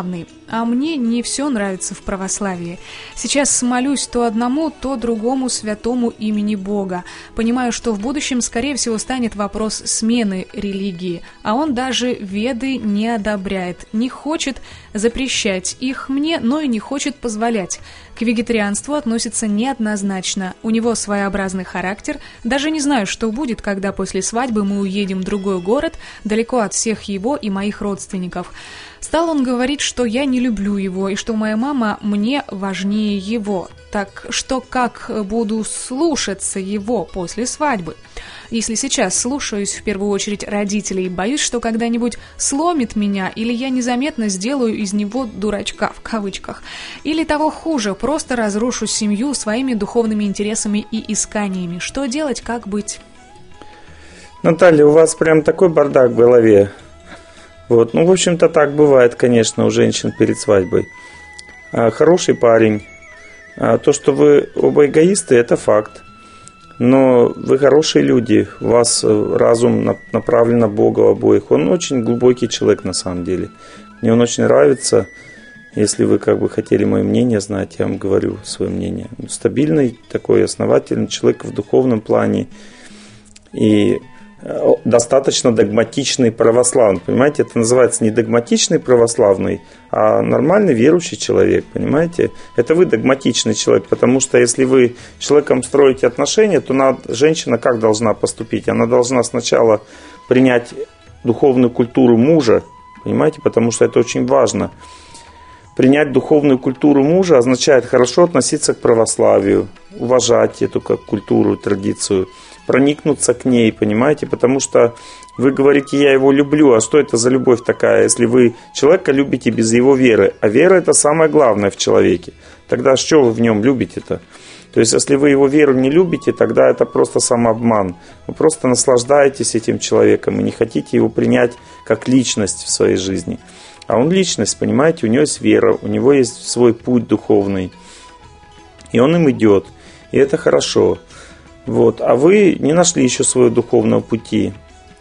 а мне не все нравится в православии. Сейчас молюсь то одному, то другому святому имени Бога. Понимаю, что в будущем, скорее всего, станет вопрос смены религии, а он даже веды не одобряет, не хочет запрещать их мне, но и не хочет позволять. К вегетарианству относится неоднозначно, у него своеобразный характер, даже не знаю, что будет, когда после свадьбы мы уедем в другой город, далеко от всех его и моих родственников. Стал он говорить, что я не люблю его и что моя мама мне важнее его. Так что как буду слушаться его после свадьбы? Если сейчас слушаюсь в первую очередь родителей, боюсь, что когда-нибудь сломит меня, или я незаметно сделаю из него дурачка, в кавычках. Или того хуже, просто разрушу семью своими духовными интересами и исканиями. Что делать, как быть? Наталья, у вас прям такой бардак в голове. Вот. Ну, в общем-то, так бывает, конечно, у женщин перед свадьбой. А, хороший парень. А, то, что вы оба эгоисты, это факт. Но вы хорошие люди. У вас разум направлен на Бога у обоих. Он очень глубокий человек на самом деле. Мне он очень нравится. Если вы как бы хотели мое мнение знать, я вам говорю свое мнение. Стабильный такой, основательный человек в духовном плане. И достаточно догматичный православный. Понимаете, это называется не догматичный православный, а нормальный верующий человек. Понимаете, это вы догматичный человек, потому что если вы с человеком строите отношения, то надо, женщина как должна поступить? Она должна сначала принять духовную культуру мужа, понимаете, потому что это очень важно. Принять духовную культуру мужа означает хорошо относиться к православию, уважать эту как культуру, традицию, проникнуться к ней, понимаете, потому что вы говорите, я его люблю, а что это за любовь такая, если вы человека любите без его веры, а вера это самое главное в человеке, тогда что вы в нем любите-то? То есть, если вы его веру не любите, тогда это просто самообман, вы просто наслаждаетесь этим человеком и не хотите его принять как личность в своей жизни, а он личность, понимаете, у него есть вера, у него есть свой путь духовный, и он им идет, и это хорошо. Вот. А вы не нашли еще своего духовного пути.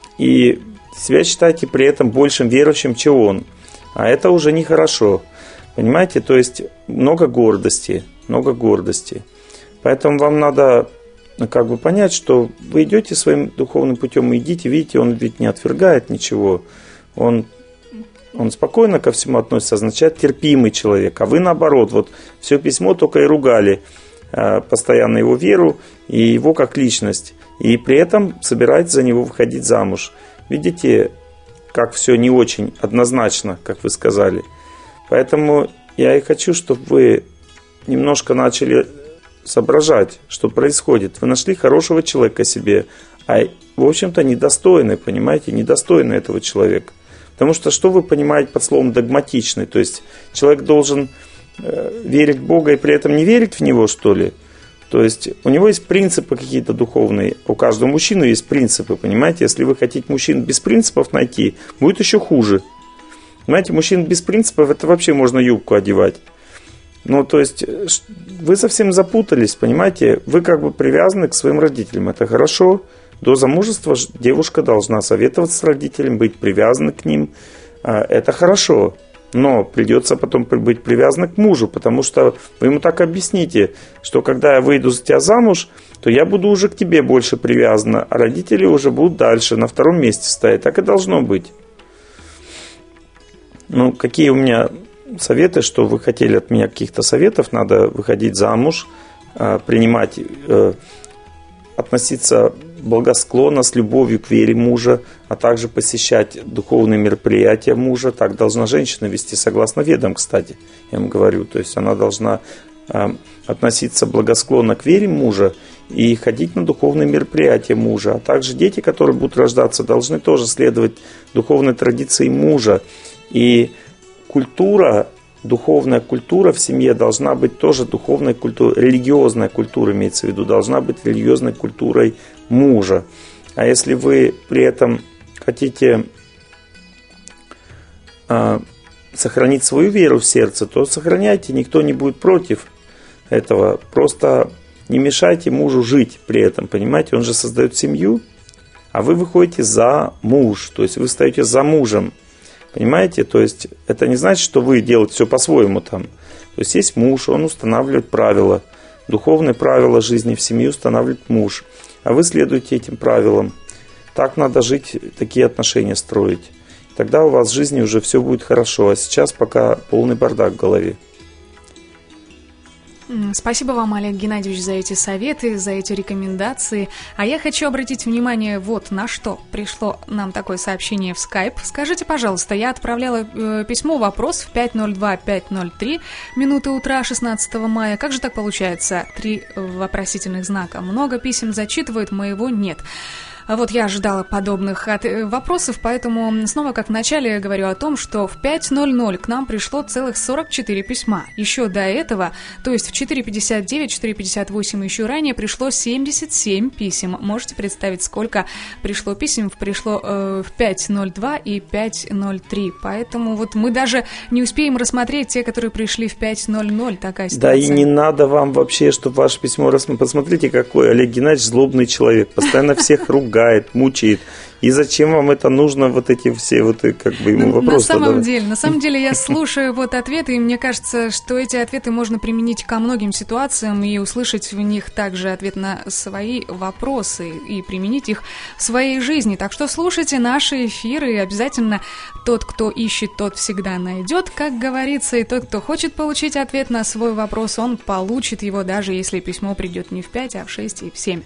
И себя считаете при этом большим верующим, чем он. А это уже нехорошо. Понимаете? То есть много гордости. Много гордости. Поэтому вам надо как бы понять, что вы идете своим духовным путем, и идите, видите, он ведь не отвергает ничего. Он, он спокойно ко всему относится, означает терпимый человек. А вы наоборот, вот все письмо только и ругали постоянно его веру и его как личность. И при этом собираетесь за него выходить замуж. Видите, как все не очень однозначно, как вы сказали. Поэтому я и хочу, чтобы вы немножко начали соображать, что происходит. Вы нашли хорошего человека себе, а в общем-то недостойный, понимаете, недостойный этого человека. Потому что что вы понимаете под словом догматичный? То есть человек должен верить в Бога и при этом не верить в Него, что ли? То есть у него есть принципы какие-то духовные. У каждого мужчины есть принципы, понимаете? Если вы хотите мужчин без принципов найти, будет еще хуже. Понимаете, мужчин без принципов, это вообще можно юбку одевать. Ну, то есть вы совсем запутались, понимаете? Вы как бы привязаны к своим родителям. Это хорошо. До замужества девушка должна советоваться с родителями, быть привязана к ним. Это хорошо. Но придется потом быть привязанным к мужу, потому что вы ему так объясните, что когда я выйду за тебя замуж, то я буду уже к тебе больше привязана, а родители уже будут дальше, на втором месте стоять. Так и должно быть. Ну, какие у меня советы, что вы хотели от меня каких-то советов? Надо выходить замуж, принимать, относиться благосклонно, с любовью к вере мужа, а также посещать духовные мероприятия мужа. Так должна женщина вести, согласно ведам, кстати, я вам говорю. То есть она должна э, относиться благосклонно к вере мужа и ходить на духовные мероприятия мужа. А также дети, которые будут рождаться, должны тоже следовать духовной традиции мужа. И культура, духовная культура в семье должна быть тоже духовной культурой, религиозная культура имеется в виду, должна быть религиозной культурой мужа. А если вы при этом хотите э, сохранить свою веру в сердце, то сохраняйте, никто не будет против этого. Просто не мешайте мужу жить при этом, понимаете? Он же создает семью, а вы выходите за муж, то есть вы стоите за мужем. Понимаете? То есть это не значит, что вы делаете все по-своему там. То есть есть муж, он устанавливает правила. Духовные правила жизни в семье устанавливает муж. А вы следуете этим правилам. Так надо жить, такие отношения строить. Тогда у вас в жизни уже все будет хорошо. А сейчас пока полный бардак в голове. Спасибо вам, Олег Геннадьевич, за эти советы, за эти рекомендации. А я хочу обратить внимание вот на что. Пришло нам такое сообщение в Skype. Скажите, пожалуйста, я отправляла э, письмо-вопрос в пять ноль два пять ноль три минуты утра шестнадцатого мая. Как же так получается? Три вопросительных знака. Много писем зачитывают, моего нет. А вот я ожидала подобных от... вопросов, поэтому снова, как в начале, говорю о том, что в пять ноль ноль к нам пришло целых сорок четыре письма. Еще до этого, то есть в четыре пятьдесят девять, четыре пятьдесят восемь еще ранее пришло семьдесят семь писем. Можете представить, сколько пришло писем? Пришло э, в пять ноль два и пять ноль три. Поэтому вот мы даже не успеем рассмотреть те, которые пришли в пять ноль ноль. Такая ситуация. Да и не надо вам вообще, чтобы ваше письмо рассмотреть. Посмотрите, какой Олег Геннадьевич злобный человек. Постоянно всех ругает. Мучает. И зачем вам это нужно, вот эти все вот как бы ему вопросы? На самом задавать? деле, на самом деле я слушаю вот ответы, и мне кажется, что эти ответы можно применить ко многим ситуациям и услышать в них также ответ на свои вопросы и применить их в своей жизни. Так что слушайте наши эфиры, и обязательно тот, кто ищет, тот всегда найдет, как говорится, и тот, кто хочет получить ответ на свой вопрос, он получит его, даже если письмо придет не в пять, а в шесть и в семь.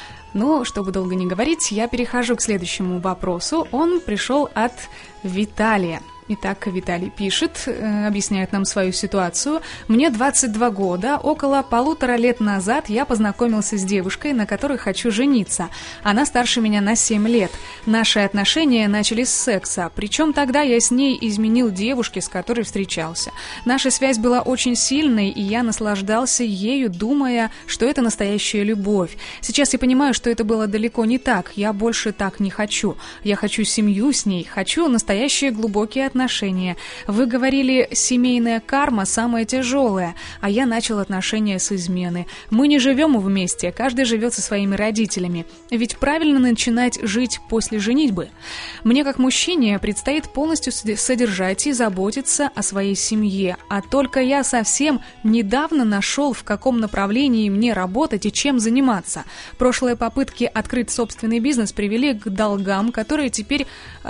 Ну, чтобы долго не говорить, я перехожу к следующему вопросу. Он пришел от Виталия. Итак, Виталий пишет, э, объясняет нам свою ситуацию. Мне двадцать два года. Около полутора лет назад я познакомился с девушкой, на которой хочу жениться. Она старше меня на семь лет. Наши отношения начались с секса. Причем тогда я с ней изменил девушке, с которой встречался. Наша связь была очень сильной, и я наслаждался ею, думая, что это настоящая любовь. Сейчас я понимаю, что это было далеко не так. Я больше так не хочу. Я хочу семью с ней, хочу настоящие глубокие отношения. Отношения. Вы говорили, семейная карма самая тяжелая, а я начал отношения с измены. Мы не живем вместе, каждый живет со своими родителями. Ведь правильно начинать жить после женитьбы. Мне, как мужчине, предстоит полностью содержать и заботиться о своей семье. А только я совсем недавно нашел, в каком направлении мне работать и чем заниматься. Прошлые попытки открыть собственный бизнес привели к долгам, которые теперь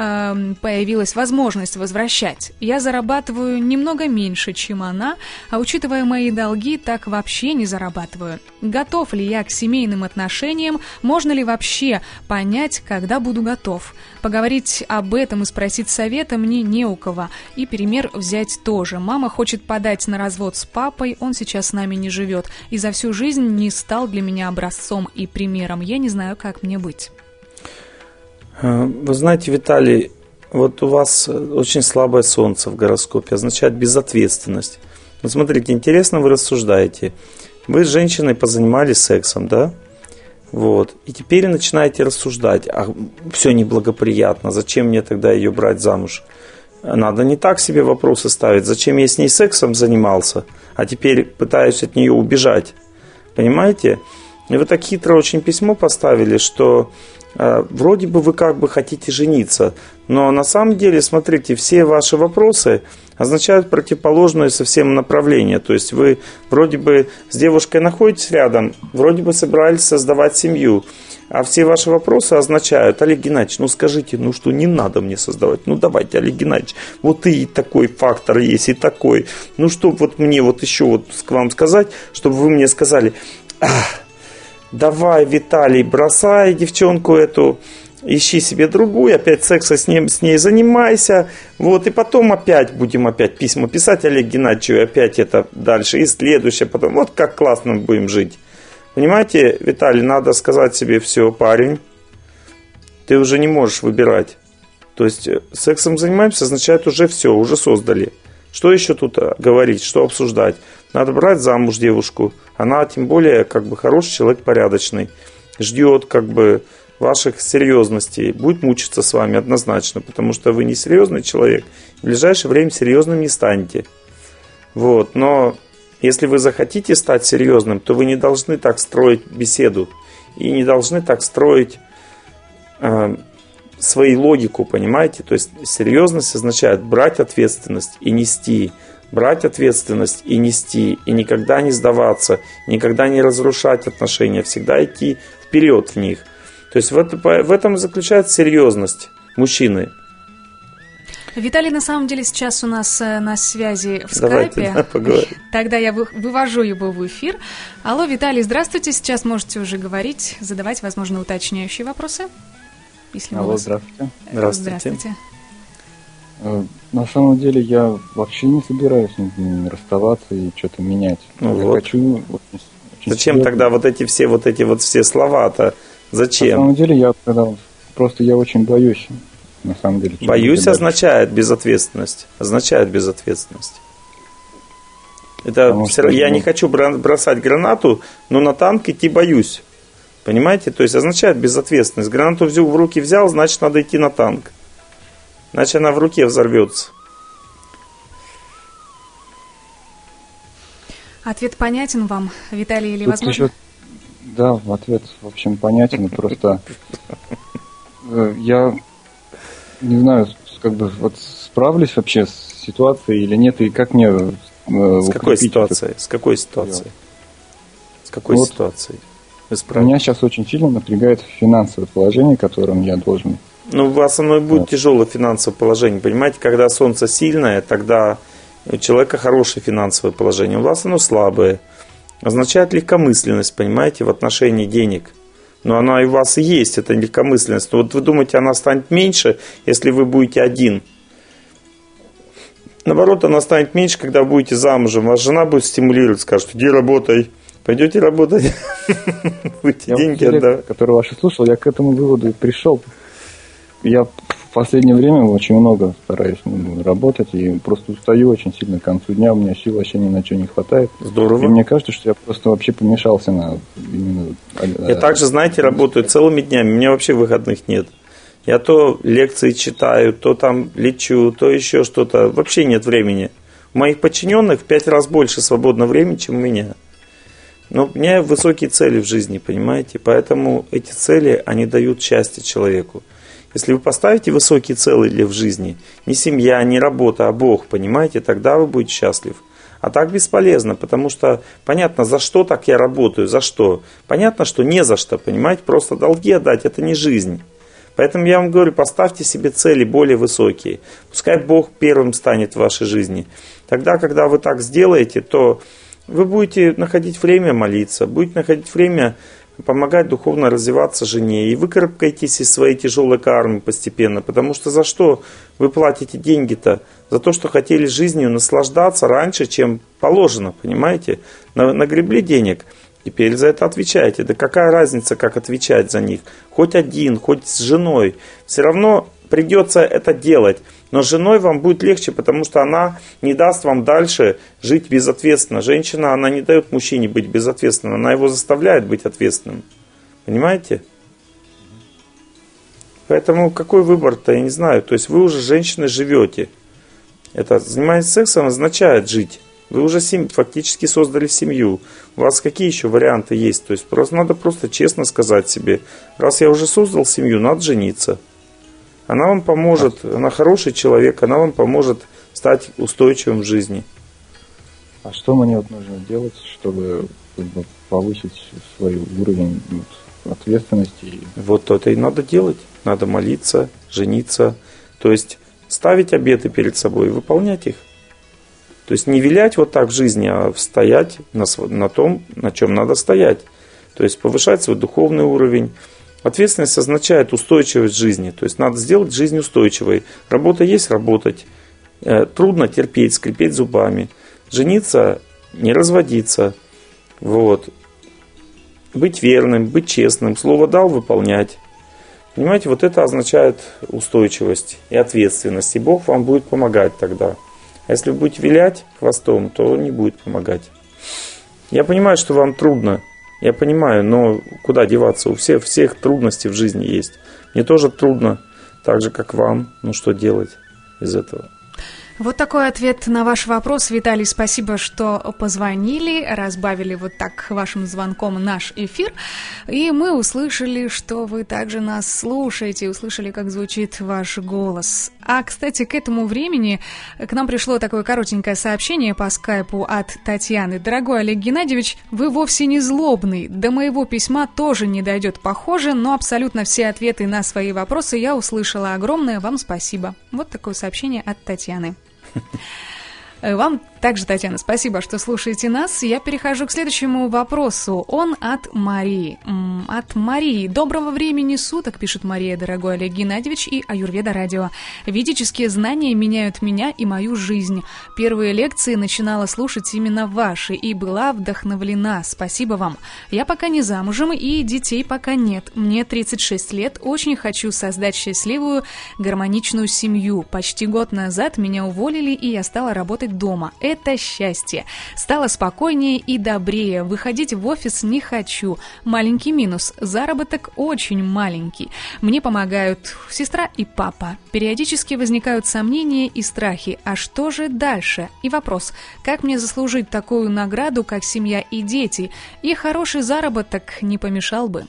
э, появилась возможность возвращать. Я зарабатываю немного меньше, чем она, а учитывая мои долги, так вообще не зарабатываю. Готов ли я к семейным отношениям? Можно ли вообще понять, когда буду готов? Поговорить об этом и спросить совета мне не у кого. И пример взять тоже. Мама хочет подать на развод с папой, он сейчас с нами не живет. И за всю жизнь не стал для меня образцом и примером. Я не знаю, как мне быть. Вы знаете, Виталий, вот у вас очень слабое солнце в гороскопе, означает безответственность. Вот смотрите, интересно вы рассуждаете. Вы с женщиной позанимались сексом, да? Вот. И теперь начинаете рассуждать, а все неблагоприятно, зачем мне тогда ее брать замуж? Надо не так себе вопросы ставить, зачем я с ней сексом занимался, а теперь пытаюсь от нее убежать. Понимаете? И вы так хитро очень письмо поставили, что э, вроде бы вы как бы хотите жениться, но на самом деле, смотрите, все ваши вопросы означают противоположное совсем направление. То есть вы вроде бы с девушкой находитесь рядом, вроде бы собирались создавать семью, а все ваши вопросы означают: Олег Геннадьевич, ну скажите, ну что не надо мне создавать, ну давайте, Олег Геннадьевич, вот и такой фактор есть, и такой, ну что вот мне вот еще вот к вам сказать, чтобы вы мне сказали: ах, давай, Виталий, бросай девчонку эту, ищи себе другую, опять секса с, ним, с ней занимайся, вот, и потом опять будем опять письма писать Олег Геннадьевичу, и опять это дальше, и следующее, потом, вот как классно мы будем жить. Понимаете, Виталий, надо сказать себе: все, парень, ты уже не можешь выбирать. То есть сексом занимаемся, означает уже все, уже создали. Что еще тут говорить, что обсуждать? Надо брать замуж девушку. Она, тем более, как бы хороший человек, порядочный. Ждет, как бы, ваших серьезностей. Будет мучиться с вами однозначно, потому что вы не серьезный человек. В ближайшее время серьезным не станете. Вот. Но если вы захотите стать серьезным, то вы не должны так строить беседу. И не должны так строить э, свою логику, понимаете? То есть серьезность означает брать ответственность и нести. Брать ответственность и нести. И никогда не сдаваться. Никогда не разрушать отношения. Всегда идти вперед в них. То есть в, это, в этом заключается серьезность мужчины. Виталий, на самом деле, сейчас у нас на связи в Давайте, скайпе. Да, поговорим. Тогда я вывожу его в эфир. Алло, Виталий, здравствуйте. Сейчас можете уже говорить, задавать, возможно, уточняющие вопросы. Если Алло, вас... здравствуйте. Здравствуйте. Здравствуйте. На самом деле я вообще не собираюсь с ними расставаться и что-то менять. Ну я вот. хочу... Очень, очень Зачем серьезно. тогда вот эти все вот эти вот все слова-то? Зачем? На самом деле я когда просто я очень боюсь. На самом деле. Боюсь означает безответственность. Означает безответственность. Это все, я не хочу бросать гранату, но на танк идти боюсь. Понимаете? То есть означает безответственность. Гранату в руки взял, значит надо идти на танк. Иначе она в руке взорвется. Ответ понятен вам, Виталий, или Тут возможно? еще, да, ответ, в общем, понятен. Просто я не знаю, как бы вот справлюсь вообще с ситуацией или нет, и как мне С какой ситуацией? С какой ситуацией? С какой вот ситуацией? Меня сейчас очень сильно напрягает финансовое положение, которым я должен. Ну, у вас оно и будет да. тяжелое финансовое положение. Понимаете, когда солнце сильное, тогда у человека хорошее финансовое положение. У вас оно слабое. Означает легкомысленность, понимаете, в отношении денег. Но она и у вас и есть, это легкомысленность. Но вот вы думаете, она станет меньше, если вы будете один. Наоборот, она станет меньше, когда вы будете замужем. Вас жена будет стимулировать, скажет, иди работай. Пойдете работать, будете деньги отдавать. Который ваш слушал, я к этому выводу и пришел. Я в последнее время очень много стараюсь ну, работать и просто устаю очень сильно к концу дня. У меня сил вообще ни на что не хватает. Здорово. И мне кажется, что я просто вообще помешался на... Именно, я также, знаете, работаю целыми днями. У меня вообще выходных нет. Я то лекции читаю, то там лечу, то еще что-то. Вообще нет времени. У моих подчиненных в пять раз больше свободного времени, чем у меня. Но у меня высокие цели в жизни, понимаете? Поэтому эти цели, они дают счастье человеку. Если вы поставите высокие цели в жизни, не семья, не работа, а Бог, понимаете, тогда вы будете счастлив. А так бесполезно, потому что понятно, за что так я работаю, за что. Понятно, что не за что, понимаете, просто долги отдать, это не жизнь. Поэтому я вам говорю, поставьте себе цели более высокие. Пускай Бог первым станет в вашей жизни. Тогда, когда вы так сделаете, то вы будете находить время молиться, будете находить время помогать духовно развиваться жене. И выкарабкаетесь из своей тяжелой кармы постепенно. Потому что за что вы платите деньги-то? За то, что хотели жизнью наслаждаться раньше, чем положено, понимаете? Нагребли денег, теперь за это отвечаете. Да какая разница, как отвечать за них? Хоть один, хоть с женой. Все равно придется это делать. Но с женой вам будет легче, потому что она не даст вам дальше жить безответственно. Женщина, она не дает мужчине быть безответственным, она его заставляет быть ответственным. Понимаете? Поэтому какой выбор-то, я не знаю. То есть вы уже с женщиной живете. Это занимаясь сексом означает жить. Вы уже сем... фактически создали семью. У вас какие еще варианты есть? То есть просто надо просто честно сказать себе, раз я уже создал семью, надо жениться. Она вам поможет, она хороший человек, она вам поможет стать устойчивым в жизни. А что мне вот нужно делать, чтобы, чтобы повысить свой уровень вот, ответственности? Вот это и надо делать. Надо молиться, жениться. То есть ставить обеты перед собой и выполнять их. То есть не вилять вот так в жизни, а стоять на, на том, на чем надо стоять. То есть повышать свой духовный уровень. Ответственность означает устойчивость жизни. То есть надо сделать жизнь устойчивой. Работа есть — работать. Трудно терпеть, скрипеть зубами. Жениться — не разводиться. Вот. Быть верным, быть честным. Слово дал — выполнять. Понимаете, вот это означает устойчивость и ответственность. И Бог вам будет помогать тогда. А если вы будете вилять хвостом, то Он не будет помогать. Я понимаю, что вам трудно. Я понимаю, но куда деваться? У всех, всех трудности в жизни есть. Мне тоже трудно, так же, как вам. Ну, что делать из этого? Вот такой ответ на ваш вопрос. Виталий, спасибо, что позвонили, разбавили вот так вашим звонком наш эфир. И мы услышали, что вы также нас слушаете, услышали, как звучит ваш голос. А, кстати, к этому времени к нам пришло такое коротенькое сообщение по скайпу от Татьяны. Дорогой Олег Геннадьевич, вы вовсе не злобный. До моего письма тоже не дойдет, похоже, но абсолютно все ответы на свои вопросы я услышала. Огромное вам спасибо. Вот такое сообщение от Татьяны. Вам также, Татьяна, спасибо, что слушаете нас. Я перехожу к следующему вопросу. Он от Марии. От Марии. Доброго времени суток, пишет Мария, дорогой Олег Геннадьевич и Аюрведа Радио. Ведические знания меняют меня и мою жизнь. Первые лекции начинала слушать именно ваши и была вдохновлена. Спасибо вам. Я пока не замужем и детей пока нет. Мне тридцать шесть лет. Очень хочу создать счастливую, гармоничную семью. Почти год назад меня уволили, и я стала работать дома. Это счастье. Стало спокойнее и добрее. Выходить в офис не хочу. Маленький минус. Заработок очень маленький. Мне помогают сестра и папа. Периодически возникают сомнения и страхи. А что же дальше? И вопрос. Как мне заслужить такую награду, как семья и дети? И хороший заработок не помешал бы.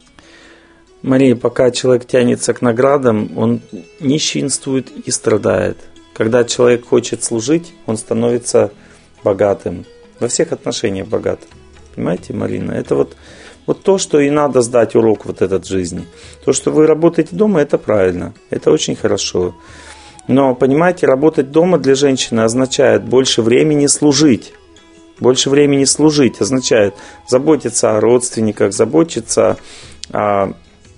Мария, пока человек тянется к наградам, он нищенствует и страдает. Когда человек хочет служить, он становится богатым. Во всех отношениях богатым. Понимаете, Марина? Это вот, вот то, что и надо сдать урок вот этот жизни. То, что вы работаете дома, это правильно. Это очень хорошо. Но, понимаете, работать дома для женщины означает больше времени служить. Больше времени служить означает заботиться о родственниках, заботиться о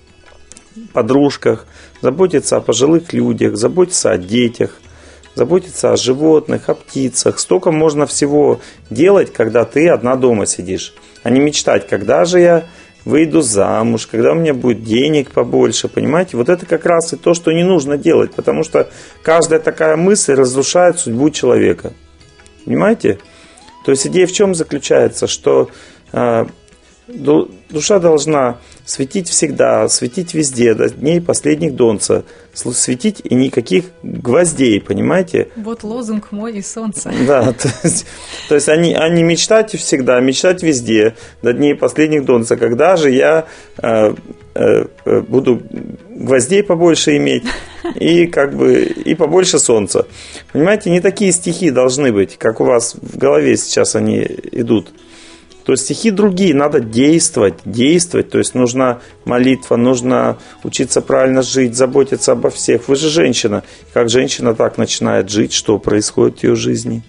подружках, заботиться о пожилых людях, заботиться о детях, заботиться о животных, о птицах. Столько можно всего делать, когда ты одна дома сидишь. А не мечтать, когда же я выйду замуж, когда у меня будет денег побольше. Понимаете? Вот это как раз и то, что не нужно делать. Потому что каждая такая мысль разрушает судьбу человека. Понимаете? То есть идея в чем заключается? Что э, душа должна светить всегда, светить везде, до дней последних донца. Светить и никаких гвоздей, понимаете? Вот лозунг мой и солнце. Да, то есть, то есть они, они мечтать всегда, мечтать везде, до дней последних донца. Когда же я э, э, буду гвоздей побольше иметь и как бы и побольше солнца. Понимаете, не такие стихи должны быть, как у вас в голове сейчас они идут. То есть стихи другие, надо действовать, действовать, то есть нужна молитва, нужно учиться правильно жить, заботиться обо всех. Вы же женщина, как женщина так начинает жить, что происходит в ее жизни.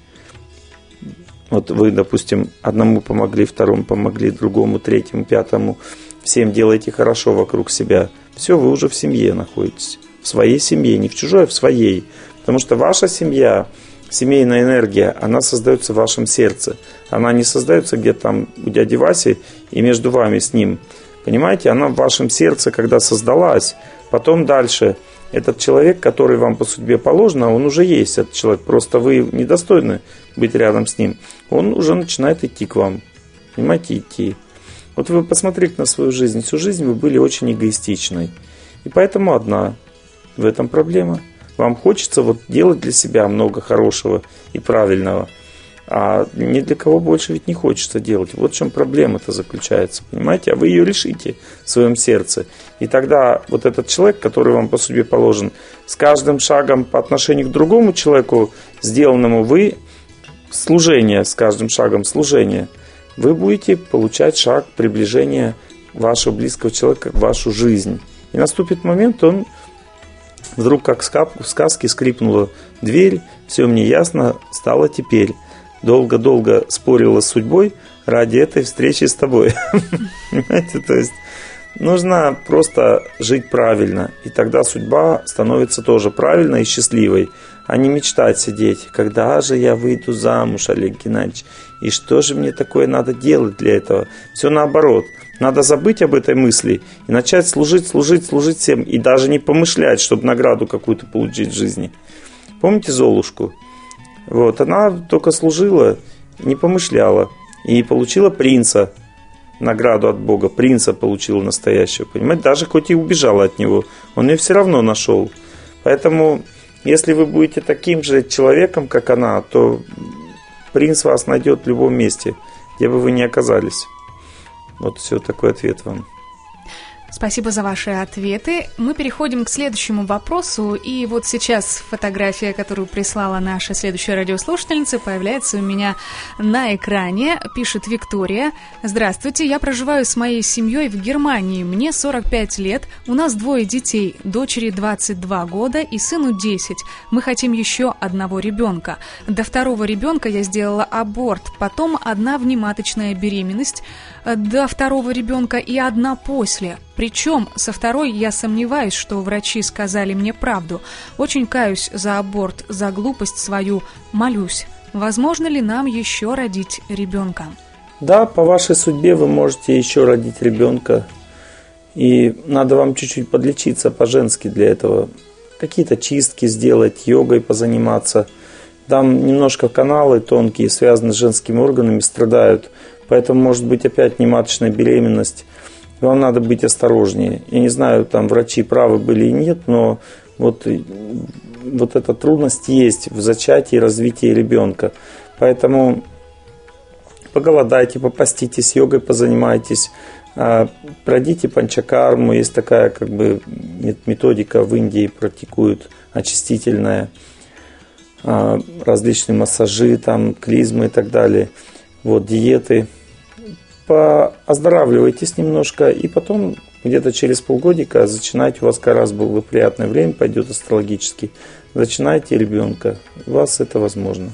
Вот вы, допустим, одному помогли, второму помогли, другому, третьему, пятому, всем делаете хорошо вокруг себя. Все, вы уже в семье находитесь, в своей семье, не в чужой, а в своей. Потому что ваша семья, семейная энергия, она создается в вашем сердце. Она не создается где-то там у дяди Васи и между вами с ним. Понимаете, она в вашем сердце, когда создалась. Потом дальше, этот человек, который вам по судьбе положен, он уже есть, этот человек. Просто вы недостойны быть рядом с ним. Он уже начинает идти к вам. Понимаете, идти. Вот вы посмотрите на свою жизнь. Всю жизнь вы были очень эгоистичной. И поэтому одна. В этом проблема. Вам хочется вот делать для себя много хорошего и правильного, а ни для кого больше ведь не хочется делать. Вот в чем проблема-то заключается, понимаете? А вы ее решите в своем сердце. И тогда вот этот человек, который вам по судьбе положен, с каждым шагом по отношению к другому человеку, сделанному вы, служение, с каждым шагом служения, вы будете получать шаг приближения вашего близкого человека в вашу жизнь. И наступит момент, он вдруг, как в сказке, скрипнула дверь, все мне ясно стало теперь. Долго-долго спорила с судьбой ради этой встречи с тобой. Понимаете, то есть нужно просто жить правильно, и тогда судьба становится тоже правильной и счастливой, а не мечтать сидеть. Когда же я выйду замуж, Олег Геннадьевич, и что же мне такое надо делать для этого? Все наоборот. Надо забыть об этой мысли и начать служить, служить, служить всем. И даже не помышлять, чтобы награду какую-то получить в жизни. Помните Золушку? Вот, она только служила, не помышляла. И получила принца, награду от Бога. Принца получила настоящего, понимаете? Даже хоть и убежала от него, он ее все равно нашел. Поэтому Если вы будете таким же человеком, как она, то принц вас найдет в любом месте, где бы вы ни оказались. Вот все, такой ответ вам. Спасибо за ваши ответы. Мы переходим к следующему вопросу. И вот сейчас фотография, которую прислала наша следующая радиослушательница, появляется у меня на экране. Пишет Виктория. Здравствуйте, я проживаю с моей семьей в Германии. Мне сорок пять лет. У нас двое детей. Дочери двадцать два года и сыну десять. Мы хотим еще одного ребенка. До второго ребенка я сделала аборт. Потом одна внематочная беременность до второго ребенка и одна после. Причем со второй я сомневаюсь, что врачи сказали мне правду. Очень каюсь за аборт, за глупость свою, молюсь. Возможно ли нам еще родить ребенка? Да, по вашей судьбе вы можете еще родить ребенка. И надо вам чуть-чуть подлечиться по-женски для этого. Какие-то чистки сделать, йогой позаниматься. Там немножко каналы тонкие, связанные с женскими органами, страдают. Поэтому может быть опять внематочная беременность. Вам надо быть осторожнее. Я не знаю, там врачи правы были и нет, но вот, вот эта трудность есть в зачатии и развитии ребенка. Поэтому поголодайте, попаститесь, йогой позанимайтесь, пройдите панчакарму. Есть такая как бы методика в Индии, практикуют очистительная, различные массажи, там, клизмы и так далее. Вот, диеты. Пооздоравливайтесь немножко, и потом где-то через полгодика зачинайте, у вас как раз благоприятное время пойдет астрологически, зачинайте ребенка, у вас это возможно.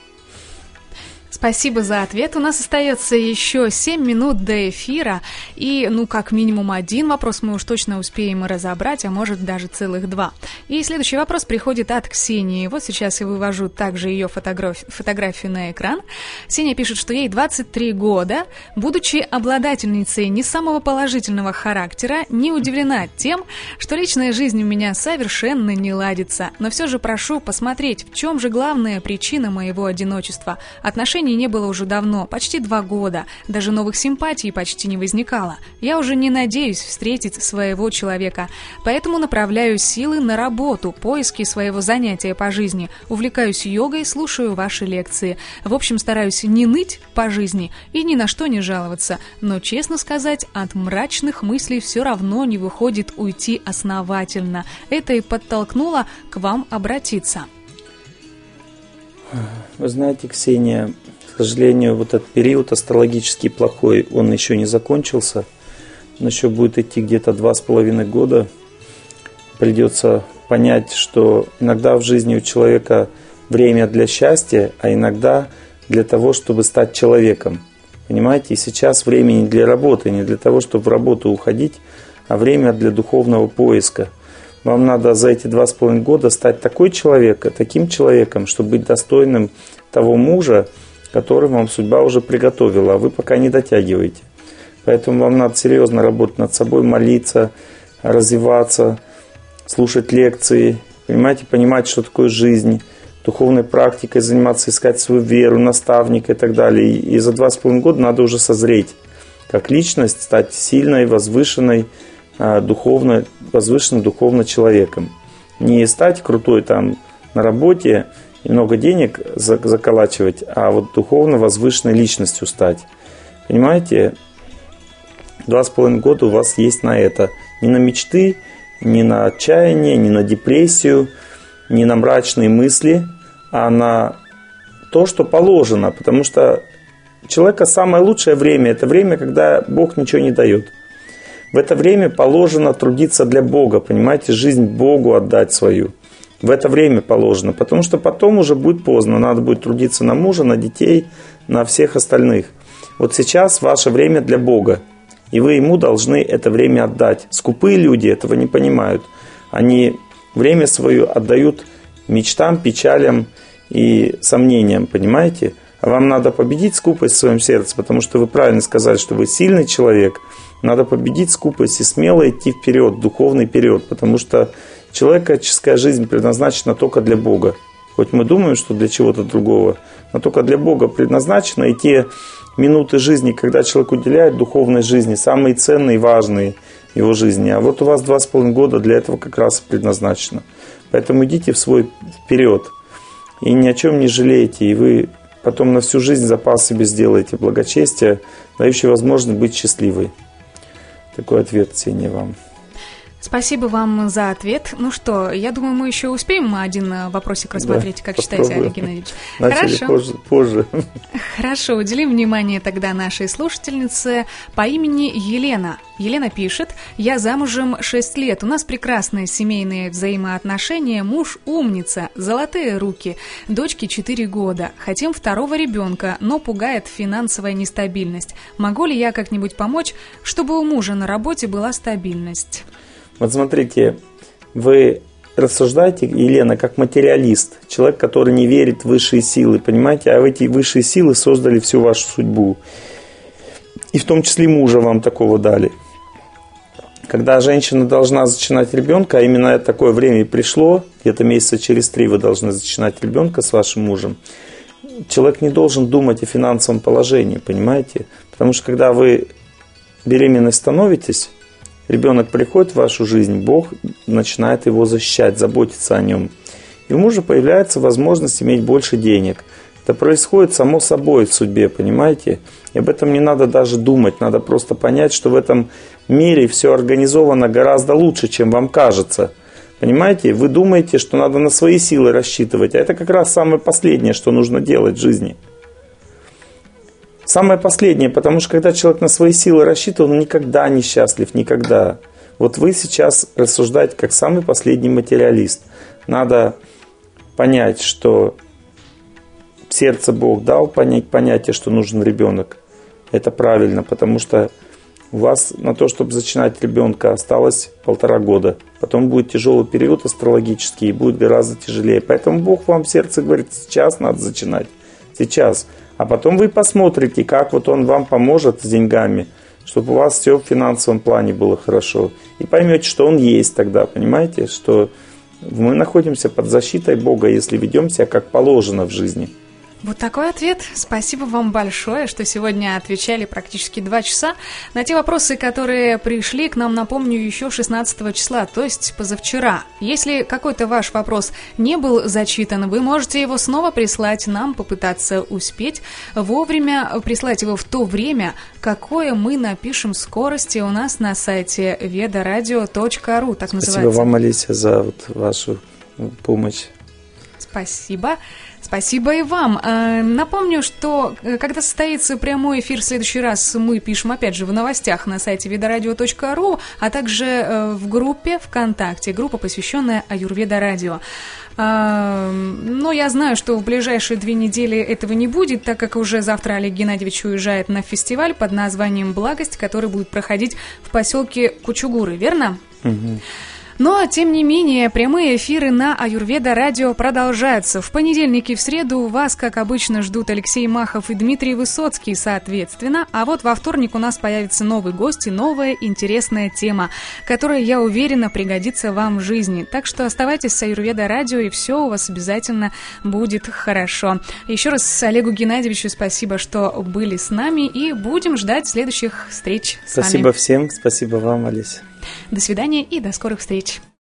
Спасибо за ответ. У нас остается еще семь минут до эфира, и, ну, как минимум один вопрос мы уж точно успеем разобрать, а может даже целых два. И следующий вопрос приходит от Ксении. Вот сейчас я вывожу также ее фотограф... фотографию на экран. Ксения пишет, что ей двадцать три года. Будучи обладательницей не самого положительного характера, не удивлена тем, что личная жизнь у меня совершенно не ладится. Но все же прошу посмотреть, в чем же главная причина моего одиночества. Отношения не было уже давно, почти два года. Даже новых симпатий почти не возникало. Я уже не надеюсь встретить своего человека. Поэтому направляю силы на работу, поиски своего занятия по жизни. Увлекаюсь йогой, слушаю ваши лекции. В общем, стараюсь не ныть по жизни и ни на что не жаловаться. Но, честно сказать, от мрачных мыслей все равно не выходит уйти основательно. Это и подтолкнуло к вам обратиться. Вы знаете, Ксения, к сожалению, вот этот период астрологически плохой, он еще не закончился. Он еще будет идти где-то два с половиной года. Придется понять, что иногда в жизни у человека время для счастья, а иногда для того, чтобы стать человеком. Понимаете, и сейчас время не для работы, не для того, чтобы в работу уходить, а время для духовного поиска. Вам надо за эти два с половиной года стать такой человек, таким человеком, чтобы быть достойным того мужа, который вам судьба уже приготовила, а вы пока не дотягиваете. Поэтому вам надо серьезно работать над собой, молиться, развиваться, слушать лекции, понимаете, понимать, что такое жизнь, духовной практикой заниматься, искать свою веру, наставника и так далее. И за два с половиной года надо уже созреть как личность, стать сильной, возвышенной, духовно, возвышенным духовно человеком. Не стать крутой там на работе и много денег заколачивать, а вот духовно возвышенной личностью стать. Понимаете? Два с половиной года у вас есть на это. Не на мечты, не на отчаяние, не на депрессию, не на мрачные мысли, а на то, что положено. Потому что у человека самое лучшее время – это время, когда Бог ничего не дает. В это время положено трудиться для Бога, понимаете, жизнь Богу отдать свою. В это время положено, потому что потом уже будет поздно, надо будет трудиться на мужа, на детей, на всех остальных. Вот сейчас ваше время для Бога, и вы Ему должны это время отдать. Скупые люди этого не понимают. Они время свое отдают мечтам, печалям и сомнениям, понимаете? А вам надо победить скупость в своем сердце, потому что вы правильно сказали, что вы сильный человек. Надо победить скупость и смело идти вперед, в духовный период, потому что человеческая жизнь предназначена только для Бога. Хоть мы думаем, что для чего-то другого, но только для Бога предназначена. И те минуты жизни, когда человек уделяет духовной жизни, самые ценные и важные в его жизни. А вот у вас два с половиной года для этого как раз предназначено. Поэтому идите в свой вперед. И ни о чем не жалейте. И вы потом на всю жизнь запас себе сделаете благочестия, дающий возможность быть счастливой. Такой ответ, Ксения, вам. Спасибо вам за ответ. Ну что, я думаю, мы еще успеем один вопросик рассмотреть, да, как попробуем. Считаете, Олег Геннадьевич? Начали Хорошо. позже, позже. Хорошо, уделим внимание тогда нашей слушательнице по имени Елена. Елена пишет: «Я замужем шесть лет, у нас прекрасные семейные взаимоотношения, муж умница, золотые руки, дочке четыре года, хотим второго ребенка, но пугает финансовая нестабильность. Могу ли я как-нибудь помочь, чтобы у мужа на работе была стабильность?» Вот смотрите, вы рассуждаете, Елена, как материалист, человек, который не верит в высшие силы, понимаете, а эти высшие силы создали всю вашу судьбу. И в том числе мужа вам такого дали. Когда женщина должна зачинать ребенка, а именно такое время и пришло, где-то месяца через три вы должны зачинать ребенка с вашим мужем, человек не должен думать о финансовом положении, понимаете? Потому что когда вы беременной становитесь, ребенок приходит в вашу жизнь, Бог начинает его защищать, заботиться о нем. И у мужа появляется возможность иметь больше денег. Это происходит само собой в судьбе, понимаете? И об этом не надо даже думать, надо просто понять, что в этом мире все организовано гораздо лучше, чем вам кажется. Понимаете? Вы думаете, что надо на свои силы рассчитывать, а это как раз самое последнее, что нужно делать в жизни. Самое последнее, потому что когда человек на свои силы рассчитывает, он никогда не счастлив, никогда. Вот вы сейчас рассуждаете как самый последний материалист. Надо понять, что в сердце Бог дал понять, понятие, что нужен ребенок. Это правильно, потому что у вас на то, чтобы зачинать ребенка, осталось полтора года. Потом будет тяжелый период астрологический, и будет гораздо тяжелее. Поэтому Бог вам в сердце говорит, сейчас надо зачинать. Сейчас. А потом вы посмотрите, как вот Он вам поможет с деньгами, чтобы у вас все в финансовом плане было хорошо. И поймете, что Он есть тогда, понимаете, что мы находимся под защитой Бога, если ведем себя как положено в жизни. Вот такой ответ. Спасибо вам большое, что сегодня отвечали практически два часа на те вопросы, которые пришли к нам, напомню, еще шестнадцатого числа, то есть позавчера. Если какой-то ваш вопрос не был зачитан, вы можете его снова прислать нам, попытаться успеть вовремя, прислать его в то время, какое мы напишем скорости у нас на сайте ведарадио точка ру, так называется. Спасибо вам, Алисия, за вот вашу помощь. Спасибо. Спасибо и вам. Напомню, что когда состоится прямой эфир в следующий раз, мы пишем, опять же, в новостях на сайте ведарадио точка ру, а также в группе ВКонтакте, группа, посвященная Аюрведа Радио. Но я знаю, что в ближайшие две недели этого не будет, так как уже завтра Олег Геннадьевич уезжает на фестиваль под названием «Благость», который будет проходить в поселке Кучугуры, верно? Угу. Но, тем не менее, прямые эфиры на Аюрведа Радио продолжаются. В понедельник и в среду вас, как обычно, ждут Алексей Махов и Дмитрий Высоцкий, соответственно. А вот во вторник у нас появится новый гость и новая интересная тема, которая, я уверена, пригодится вам в жизни. Так что оставайтесь с Аюрведа Радио, и все у вас обязательно будет хорошо. Еще раз Олегу Геннадьевичу спасибо, что были с нами, и будем ждать следующих встреч с вами. Спасибо всем, спасибо вам, Олеся. До свидания и до скорых встреч.